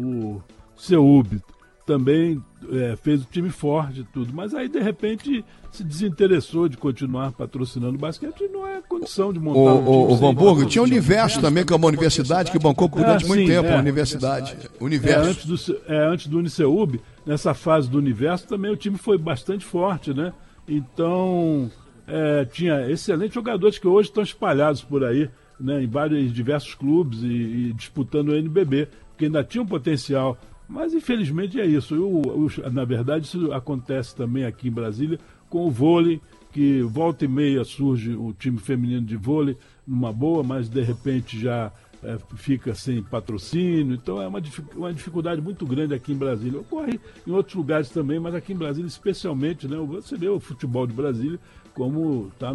o CEUB, também fez o time forte e tudo, mas aí de repente se desinteressou de continuar patrocinando o basquete e não é condição de montar um time. O Hamburgo tinha o Universo também, que é uma universidade que bancou durante muito tempo, a universidade. Universo. Antes do Uniceub, nessa fase do Universo também o time foi bastante forte, né? Então tinha excelentes jogadores que hoje estão espalhados por aí, né, em diversos clubes e disputando o NBB, porque ainda tinha um potencial. Mas, infelizmente, é isso. Na verdade, isso acontece também aqui em Brasília com o vôlei, que volta e meia surge o time feminino de vôlei numa boa, mas, de repente, já fica sem patrocínio. Então, é uma dificuldade muito grande aqui em Brasília. Ocorre em outros lugares também, mas aqui em Brasília, especialmente, né, você vê o futebol de Brasília como está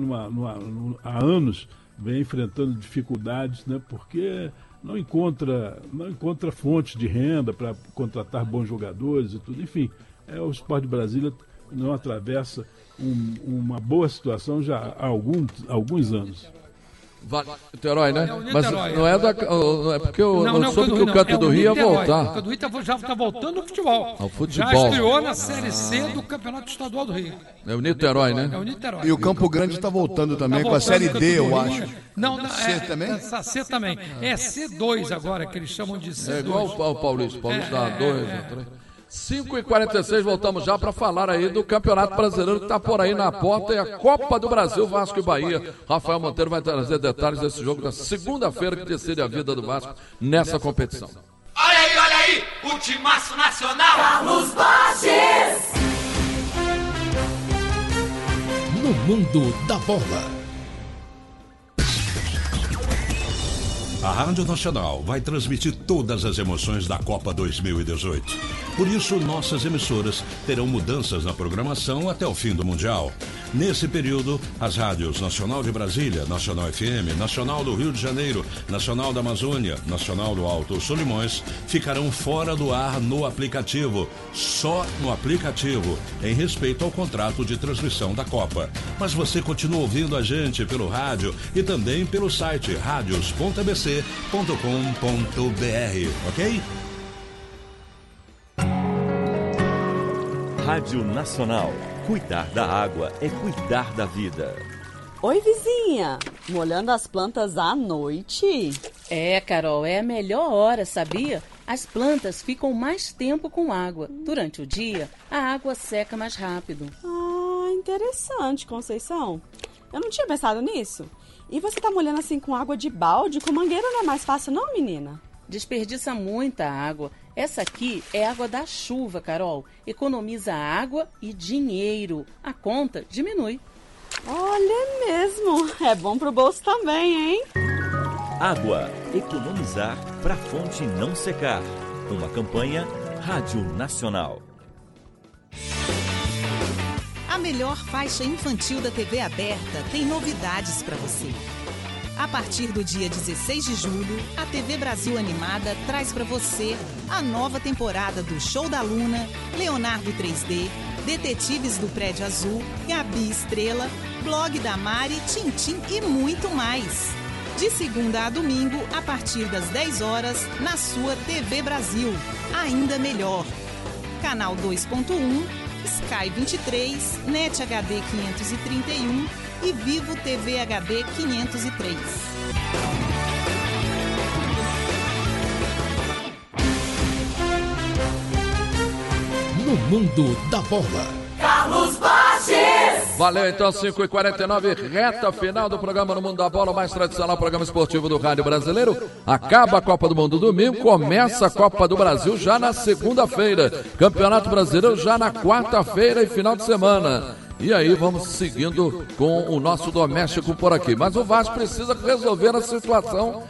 há anos, vem enfrentando dificuldades, né, porque... Não encontra fonte de renda para contratar bons jogadores e tudo. Enfim, o esporte de Brasília não atravessa uma boa situação já há alguns anos. Niterói, né? Mas não é porque eu soube que o Canto do Rio ia voltar. O Canto do Rio já está voltando ao futebol. Já estreou na Série C do Campeonato Estadual do Rio. É o Niterói, né? É o Niterói. E o Campo Grande está voltando também com a Série D, eu acho. Não, C também? Essa C também. É C2 agora, que eles chamam de C2. É igual o Paulista. Paulista dá 2, 3. 5h46, voltamos já para falar aí do Campeonato Brasileiro que está por aí na porta e a Copa do Brasil, Vasco e Bahia. Rafael Monteiro vai trazer detalhes desse jogo da segunda-feira que decide a vida do Vasco nessa competição. Olha aí, o timaço nacional! Carlos Borges! No mundo da bola. A Rádio Nacional vai transmitir todas as emoções da Copa 2018. Por isso, nossas emissoras terão mudanças na programação até o fim do Mundial. Nesse período, as rádios Nacional de Brasília, Nacional FM, Nacional do Rio de Janeiro, Nacional da Amazônia, Nacional do Alto Solimões ficarão fora do ar no aplicativo. Só no aplicativo, em respeito ao contrato de transmissão da Copa. Mas você continua ouvindo a gente pelo rádio e também pelo site radios.abc.com.br, ok? Rádio Nacional. Cuidar da água é cuidar da vida. Oi, vizinha. Molhando as plantas à noite? Carol, é a melhor hora, sabia? As plantas ficam mais tempo com água. Durante o dia, a água seca mais rápido. Interessante, Conceição. Eu não tinha pensado nisso. E você tá molhando assim com água de balde? Com mangueira não é mais fácil não, menina? Desperdiça muita água. Essa aqui é água da chuva, Carol. Economiza água e dinheiro. A conta diminui. Olha mesmo. É bom pro bolso também, hein? Água. Economizar para a fonte não secar. Uma campanha Rádio Nacional. A melhor faixa infantil da TV aberta tem novidades para você. A partir do dia 16 de julho, a TV Brasil Animada traz para você a nova temporada do Show da Luna, Leonardo 3D, Detetives do Prédio Azul, Gabi Estrela, Blog da Mari, Tintim e muito mais. De segunda a domingo, a partir das 10 horas, na sua TV Brasil. Ainda melhor. Canal 2.1, Sky 23, NET HD 531 e Vivo TV HD 503. No mundo da bola, Carlos Borges! Valeu, então, 5h49, reta final do programa No Mundo da Bola, o mais tradicional programa esportivo do rádio brasileiro. Acaba a Copa do Mundo domingo, começa a Copa do Brasil já na segunda-feira. Campeonato Brasileiro já na quarta-feira e final de semana. E aí vamos seguindo com o nosso doméstico por aqui. Mas o Vasco precisa resolver a situação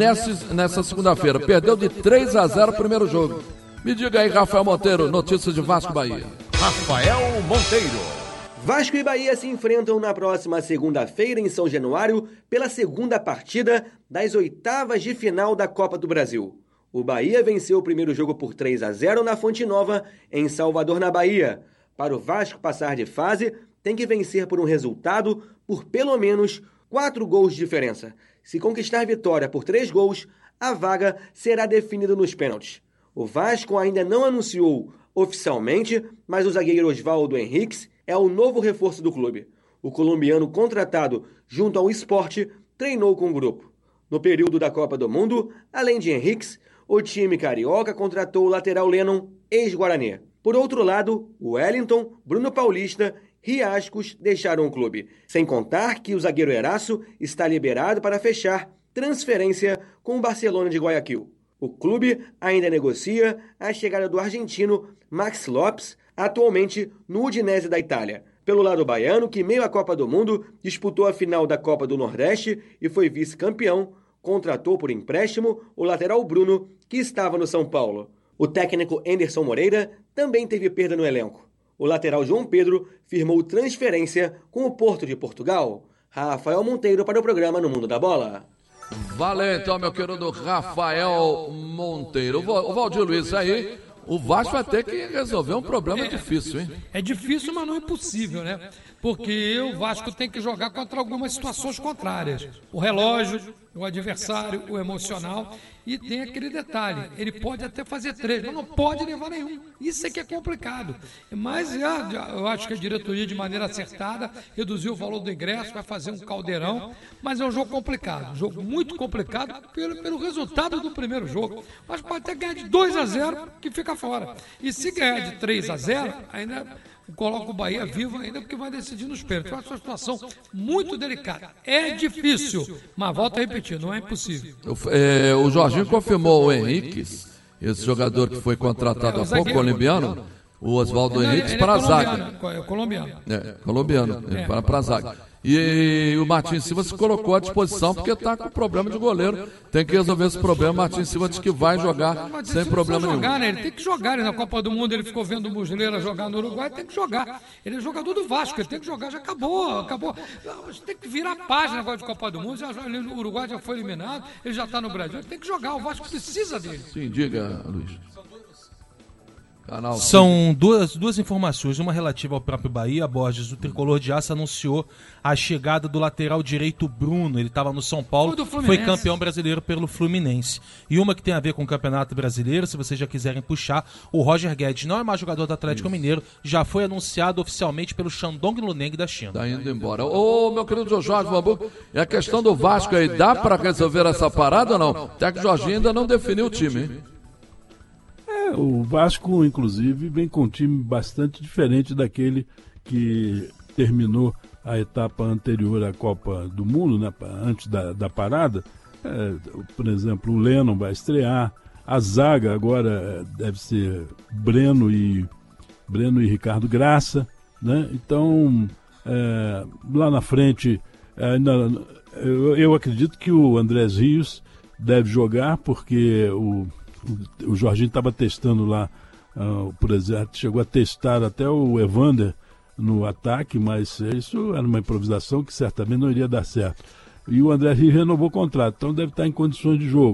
nessa segunda-feira. Perdeu de 3-0 o primeiro jogo. Me diga aí, Rafael Monteiro, notícias de Vasco e Bahia. Rafael Monteiro. Vasco e Bahia se enfrentam na próxima segunda-feira em São Januário pela segunda partida das oitavas de final da Copa do Brasil. O Bahia venceu o primeiro jogo por 3-0 na Fonte Nova, em Salvador, na Bahia. Para o Vasco passar de fase, tem que vencer por um resultado por pelo menos 4 gols de diferença. Se conquistar vitória por 3 gols, a vaga será definida nos pênaltis. O Vasco ainda não anunciou oficialmente, mas o zagueiro Osvaldo Henriques é o novo reforço do clube. O colombiano contratado junto ao Sport treinou com o grupo. No período da Copa do Mundo, além de Henriques, o time carioca contratou o lateral Lennon, ex-Guarani. Por outro lado, o Wellington, Bruno Paulista, Riascos deixaram o clube. Sem contar que o zagueiro Eraço está liberado para fechar transferência com o Barcelona de Guayaquil. O clube ainda negocia a chegada do argentino Max Lopes, atualmente no Udinese da Itália. Pelo lado baiano, que meio à Copa do Mundo, disputou a final da Copa do Nordeste e foi vice-campeão, contratou por empréstimo o lateral Bruno, que estava no São Paulo. O técnico Anderson Moreira também teve perda no elenco. O lateral João Pedro firmou transferência com o Porto de Portugal. Rafael Monteiro para o programa No Mundo da Bola. Valeu, então, meu querido Rafael Monteiro. O Valdir Luiz aí, o Vasco vai ter que resolver um problema difícil, hein? É difícil, mas não é impossível, né? Porque o Vasco tem que jogar contra algumas situações contrárias. O relógio, o adversário, o emocional. E tem aquele detalhe, ele pode até fazer 3, mas não pode levar nenhum. Isso é que é complicado. Mas eu acho que a diretoria, de maneira acertada, reduziu o valor do ingresso, vai fazer um caldeirão. Mas é um jogo complicado, um jogo muito complicado pelo resultado do primeiro jogo. Mas pode até ganhar de 2-0, que fica fora. E se ganhar de 3-0, ainda coloca o Bahia vivo ainda, porque vai decidir nos pênaltis. É uma situação muito delicada. É difícil, mas volto a repetir, não é impossível. O Jorginho confirmou o Henrique, esse jogador que foi contratado há pouco, colombiano, o Osvaldo Henrique, para a zaga. É colombiano. Colombiano, para a zaga. E o Martins Silva se colocou à disposição porque está com problema de goleiro. Tem que resolver esse problema. O Martins Silva diz que vai jogar sem problema nenhum. Jogar, né? Ele tem que jogar. Na Copa do Mundo ele ficou vendo o Muslera jogar no Uruguai, tem que jogar. Ele é jogador do Vasco, ele tem que jogar. Já acabou. Tem que virar a página agora de Copa do Mundo. O Uruguai já foi eliminado, ele já está no Brasil. Ele tem que jogar, o Vasco precisa dele. Sim, diga, Luiz. São duas informações, uma relativa ao próprio Bahia. Borges, o Tricolor de Aço, anunciou a chegada do lateral direito Bruno. Ele estava no São Paulo, foi campeão brasileiro pelo Fluminense. E uma que tem a ver com o Campeonato Brasileiro, se vocês já quiserem puxar, o Roger Guedes não é mais jogador do Atlético Mineiro, já foi anunciado oficialmente pelo Shandong Luneng da China. Tá indo embora. Ô, meu querido Jorge Bambu, e a questão do Vasco aí, dá para resolver essa parada ou não? Até que o Jorginho ainda não definiu o time, hein? O Vasco, inclusive, vem com um time bastante diferente daquele que terminou a etapa anterior à Copa do Mundo, né, antes da parada. Por exemplo, o Lennon vai estrear, a zaga agora deve ser Breno e Ricardo Graça, né? Então, lá na frente, eu acredito que o Andrés Rios deve jogar, porque o Jorginho estava testando lá, por exemplo, chegou a testar até o Evander no ataque, mas isso era uma improvisação que certamente não iria dar certo. E o André Rios renovou o contrato, então deve estar em condições de jogo.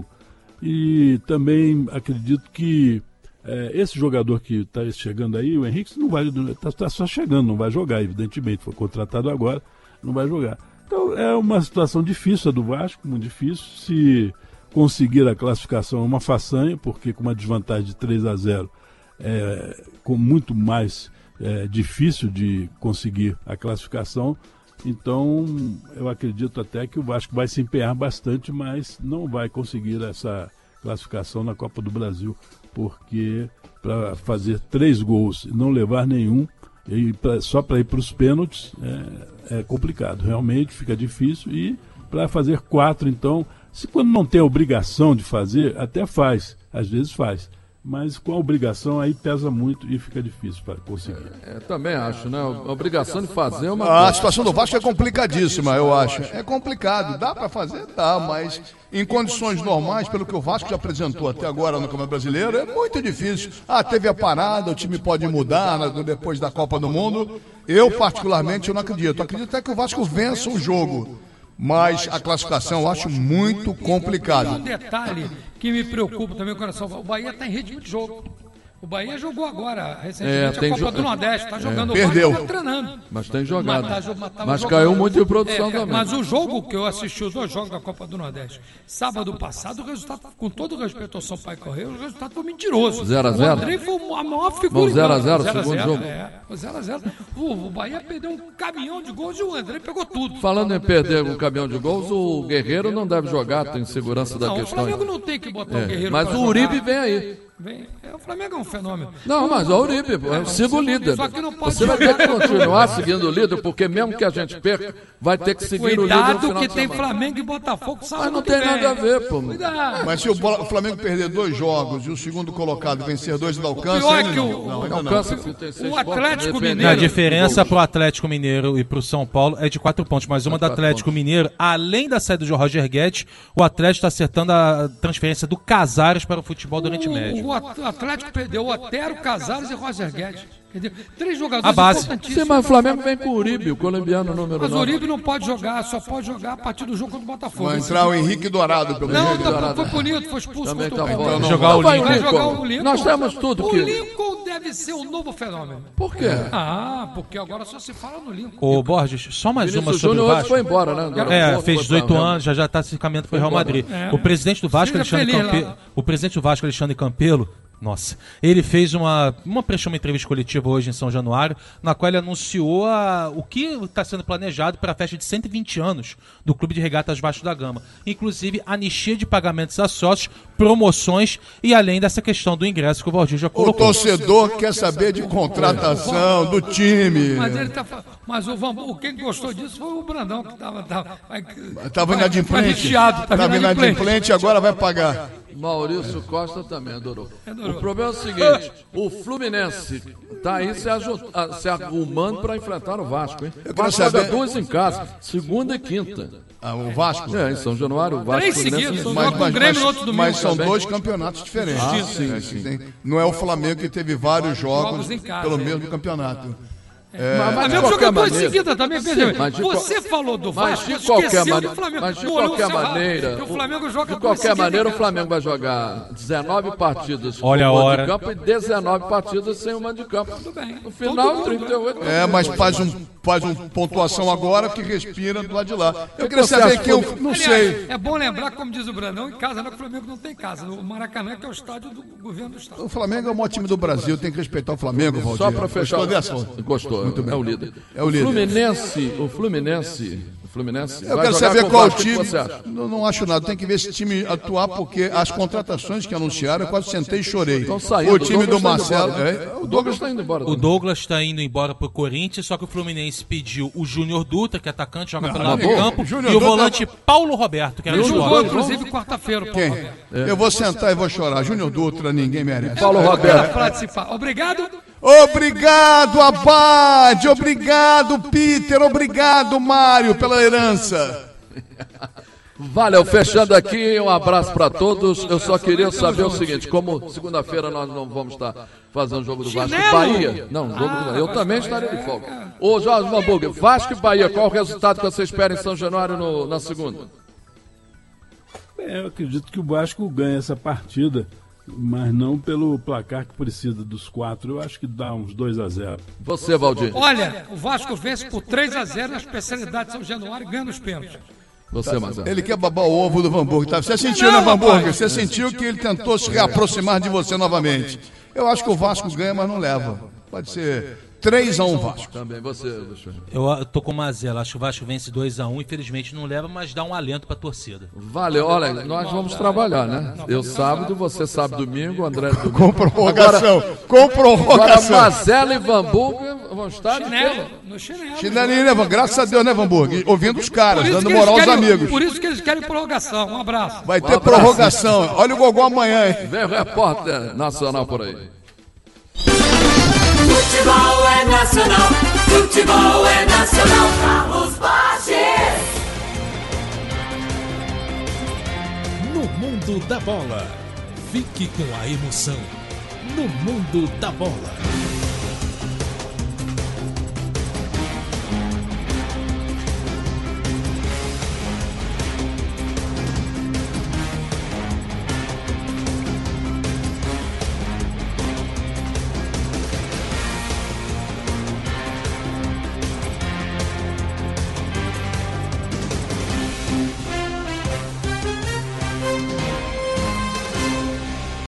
E também acredito que esse jogador que está chegando aí, o Henrique, não vai, está só chegando, não vai jogar, evidentemente, foi contratado agora, não vai jogar. Então é uma situação difícil a do Vasco, muito difícil. Se conseguir a classificação é uma façanha, porque com uma desvantagem de 3-0 com muito mais difícil de conseguir a classificação. Então, eu acredito até que o Vasco vai se empenhar bastante, mas não vai conseguir essa classificação na Copa do Brasil, porque para fazer 3 gols e não levar nenhum, só para ir para os pênaltis, é complicado. Realmente fica difícil. E para fazer 4, então, quando não tem a obrigação de fazer, até faz, às vezes faz. Mas com a obrigação aí pesa muito e fica difícil para conseguir. Também acho, né? A obrigação de fazer é uma coisa. A situação do Vasco é complicadíssima, eu acho. É complicado. Dá para fazer? Dá, mas em condições normais, pelo que o Vasco já apresentou até agora no Campeonato Brasileiro, é muito difícil. Teve a parada, o time pode mudar depois da Copa do Mundo. Eu, particularmente, eu não acredito. Eu acredito até que o Vasco vença o jogo. Mas a classificação eu acho muito complicado. Um detalhe que me preocupa também, o coração. O Bahia está em ritmo de jogo. O Bahia jogou agora, recentemente, a Copa do Nordeste. Está jogando, perdeu. O Vasco está treinando. Mas tem jogado. Mas caiu muito de produção também. Mas o jogo que eu assisti, os 2 jogos da Copa do Nordeste, sábado passado, o resultado, com todo o respeito ao Sampaio Correia, o resultado foi mentiroso. 0-0. O Andrei foi a maior figura. 0-0, segundo jogo. O 0-0. O Bahia perdeu um caminhão de gols e o Andrei pegou tudo. Falando em perder um caminhão de gols, o Guerreiro não deve jogar, tem segurança da questão. O Flamengo não tem que botar o Guerreiro. Mas o Uribe vem aí. O Flamengo é um fenômeno. Não, mas o Uribe, siga o líder. Você vai ter que continuar seguindo o líder, porque mesmo que a gente perca, vai ter que seguir o líder. Cuidado que tem Flamengo e Botafogo. Mas não tem nada a ver, pô. Mas se o Flamengo perder 2 jogos e o segundo colocado vencer 2, não alcança. Pior que o Atlético Mineiro. A diferença pro Atlético Mineiro e pro São Paulo é de 4 pontos. Mas uma do Atlético Mineiro, além da saída do Roger Guedes, o Atlético está acertando a transferência do Casares para o futebol do Oriente Médio. O Atlético perdeu o Otero, Casares e Roger Guedes. 3 jogadores importantíssimos. Sim, mas o Flamengo vem com o Uribe, o colombiano número 9. Mas o Uribe não pode jogar, só pode jogar a partir do jogo contra o Botafogo. Vai entrar o Henrique Dourado pelo Não, foi punido, foi expulso contra o Palmeiras. Vai jogar o Lincoln. Nós temos tudo. O Lincoln deve ser o novo fenômeno. Por quê? Porque agora só se fala no Lincoln. Ô, Borges, só mais uma sobre o Vasco. Foi embora, né? Fez 18 anos, já está se caminhando para o Real Madrid. O presidente do Vasco, Alexandre Campelo, nossa, ele fez prestou uma entrevista coletiva hoje em São Januário, na qual ele anunciou o que está sendo planejado para a festa de 120 anos do Clube de Regatas Vasco da Gama. Inclusive, anistia de pagamentos a sócios, promoções e além dessa questão do ingresso que o Valdir já colocou. O torcedor quer saber de contratação do time. Mas quem gostou disso foi o Brandão, que estava inadimplente. Estava inadimplente e agora vai pagar. Maurício Costa também adorou. O problema é o seguinte, o Fluminense está aí se arrumando para enfrentar o Vasco, hein? O Vasco joga 2 em casa, segunda e quinta. O Vasco? Em São Januário, o Vasco. 3 seguidos, com o Grêmio no outro domingo. Mas são 2 campeonatos diferentes. Sim. Não é o Flamengo que teve vários jogos pelo mesmo campeonato. Mas o Flamengo jogou 2 seguidas também, você falou do Vasco, esqueceu do Flamengo. Mas de qualquer maneira, o Flamengo vai jogar 19 partidas com o mando de campo e 19 partidas sem o mando de campo. Tudo bem. No final, 38. Mas faz uma pontuação agora que respira do lado de lá. Eu queria saber que eu não sei. É bom lembrar, como diz o Brandão, em casa, não, que o Flamengo não tem casa. O Maracanã que é o estádio do governo do estado. O Flamengo é o maior time do Brasil, tem que respeitar o Flamengo, Valdir. Só para fechar. Gostou. É o líder. O Fluminense O Fluminense? Eu quero saber qual time. Não acho nada. Tem que ver esse time atuar, porque as contratações que anunciaram, eu quase sentei e chorei. O time do Marcelo. O Douglas está indo embora. O Douglas está indo embora pro Corinthians, só que o Fluminense pediu o Júnior Dutra, que é atacante, joga pelo lado do campo, e o volante Paulo Roberto, que era ele jogou, inclusive, quarta-feira. Quem? Eu vou sentar e vou chorar. Júnior Dutra, ninguém merece. Paulo Roberto. Participar. Obrigado. Obrigado, Abade. Obrigado, Peter. Obrigado, Mário, pela herança. Valeu, fechando aqui, um abraço para todos. Eu só queria saber o seguinte, como segunda-feira nós não vamos estar fazendo o jogo do Vasco e Bahia. Não, jogo do Bahia. Eu também estarei de folga. Ô, Jorge Hamburger, Vasco e Bahia, qual o resultado que você espera em São Januário na segunda? Eu acredito que o Vasco ganha essa partida, mas não pelo placar que precisa dos 4. Eu acho que dá uns 2-0. Você, Valdir? Olha, o Vasco vence por 3-0 na especialidade de São Januário e ganha nos pênaltis. Você, Marcelo. Ele quer babar o ovo do Van Burg, tá? Você sentiu, né, Van Burg? Você sentiu que ele tentou se reaproximar de você novamente. Eu acho que o Vasco ganha, mas não leva. Pode ser 3-1 Vasco. Também, você, Alexandre. Eu tô com o Mazela, acho que o Vasco vence 2-1, infelizmente não leva, mas dá um alento pra torcida. Valeu, olha, nós vamos trabalhar, né? Eu sábado, você sábado, domingo, André domingo. Com prorrogação, com prorrogação. Agora, Marcelo e Van Burg vão estar no chinelo. Chinelinho, né, Van? Graças a Deus, né, Van Burg? Ouvindo os caras, dando moral aos amigos. Por isso que eles querem prorrogação. Um abraço. Vai ter prorrogação. Olha o Gogó amanhã, hein? Vem o repórter nacional por aí. Futebol é nacional, futebol é nacional. Carlos Borges. No mundo da bola, fique com a emoção. No mundo da bola.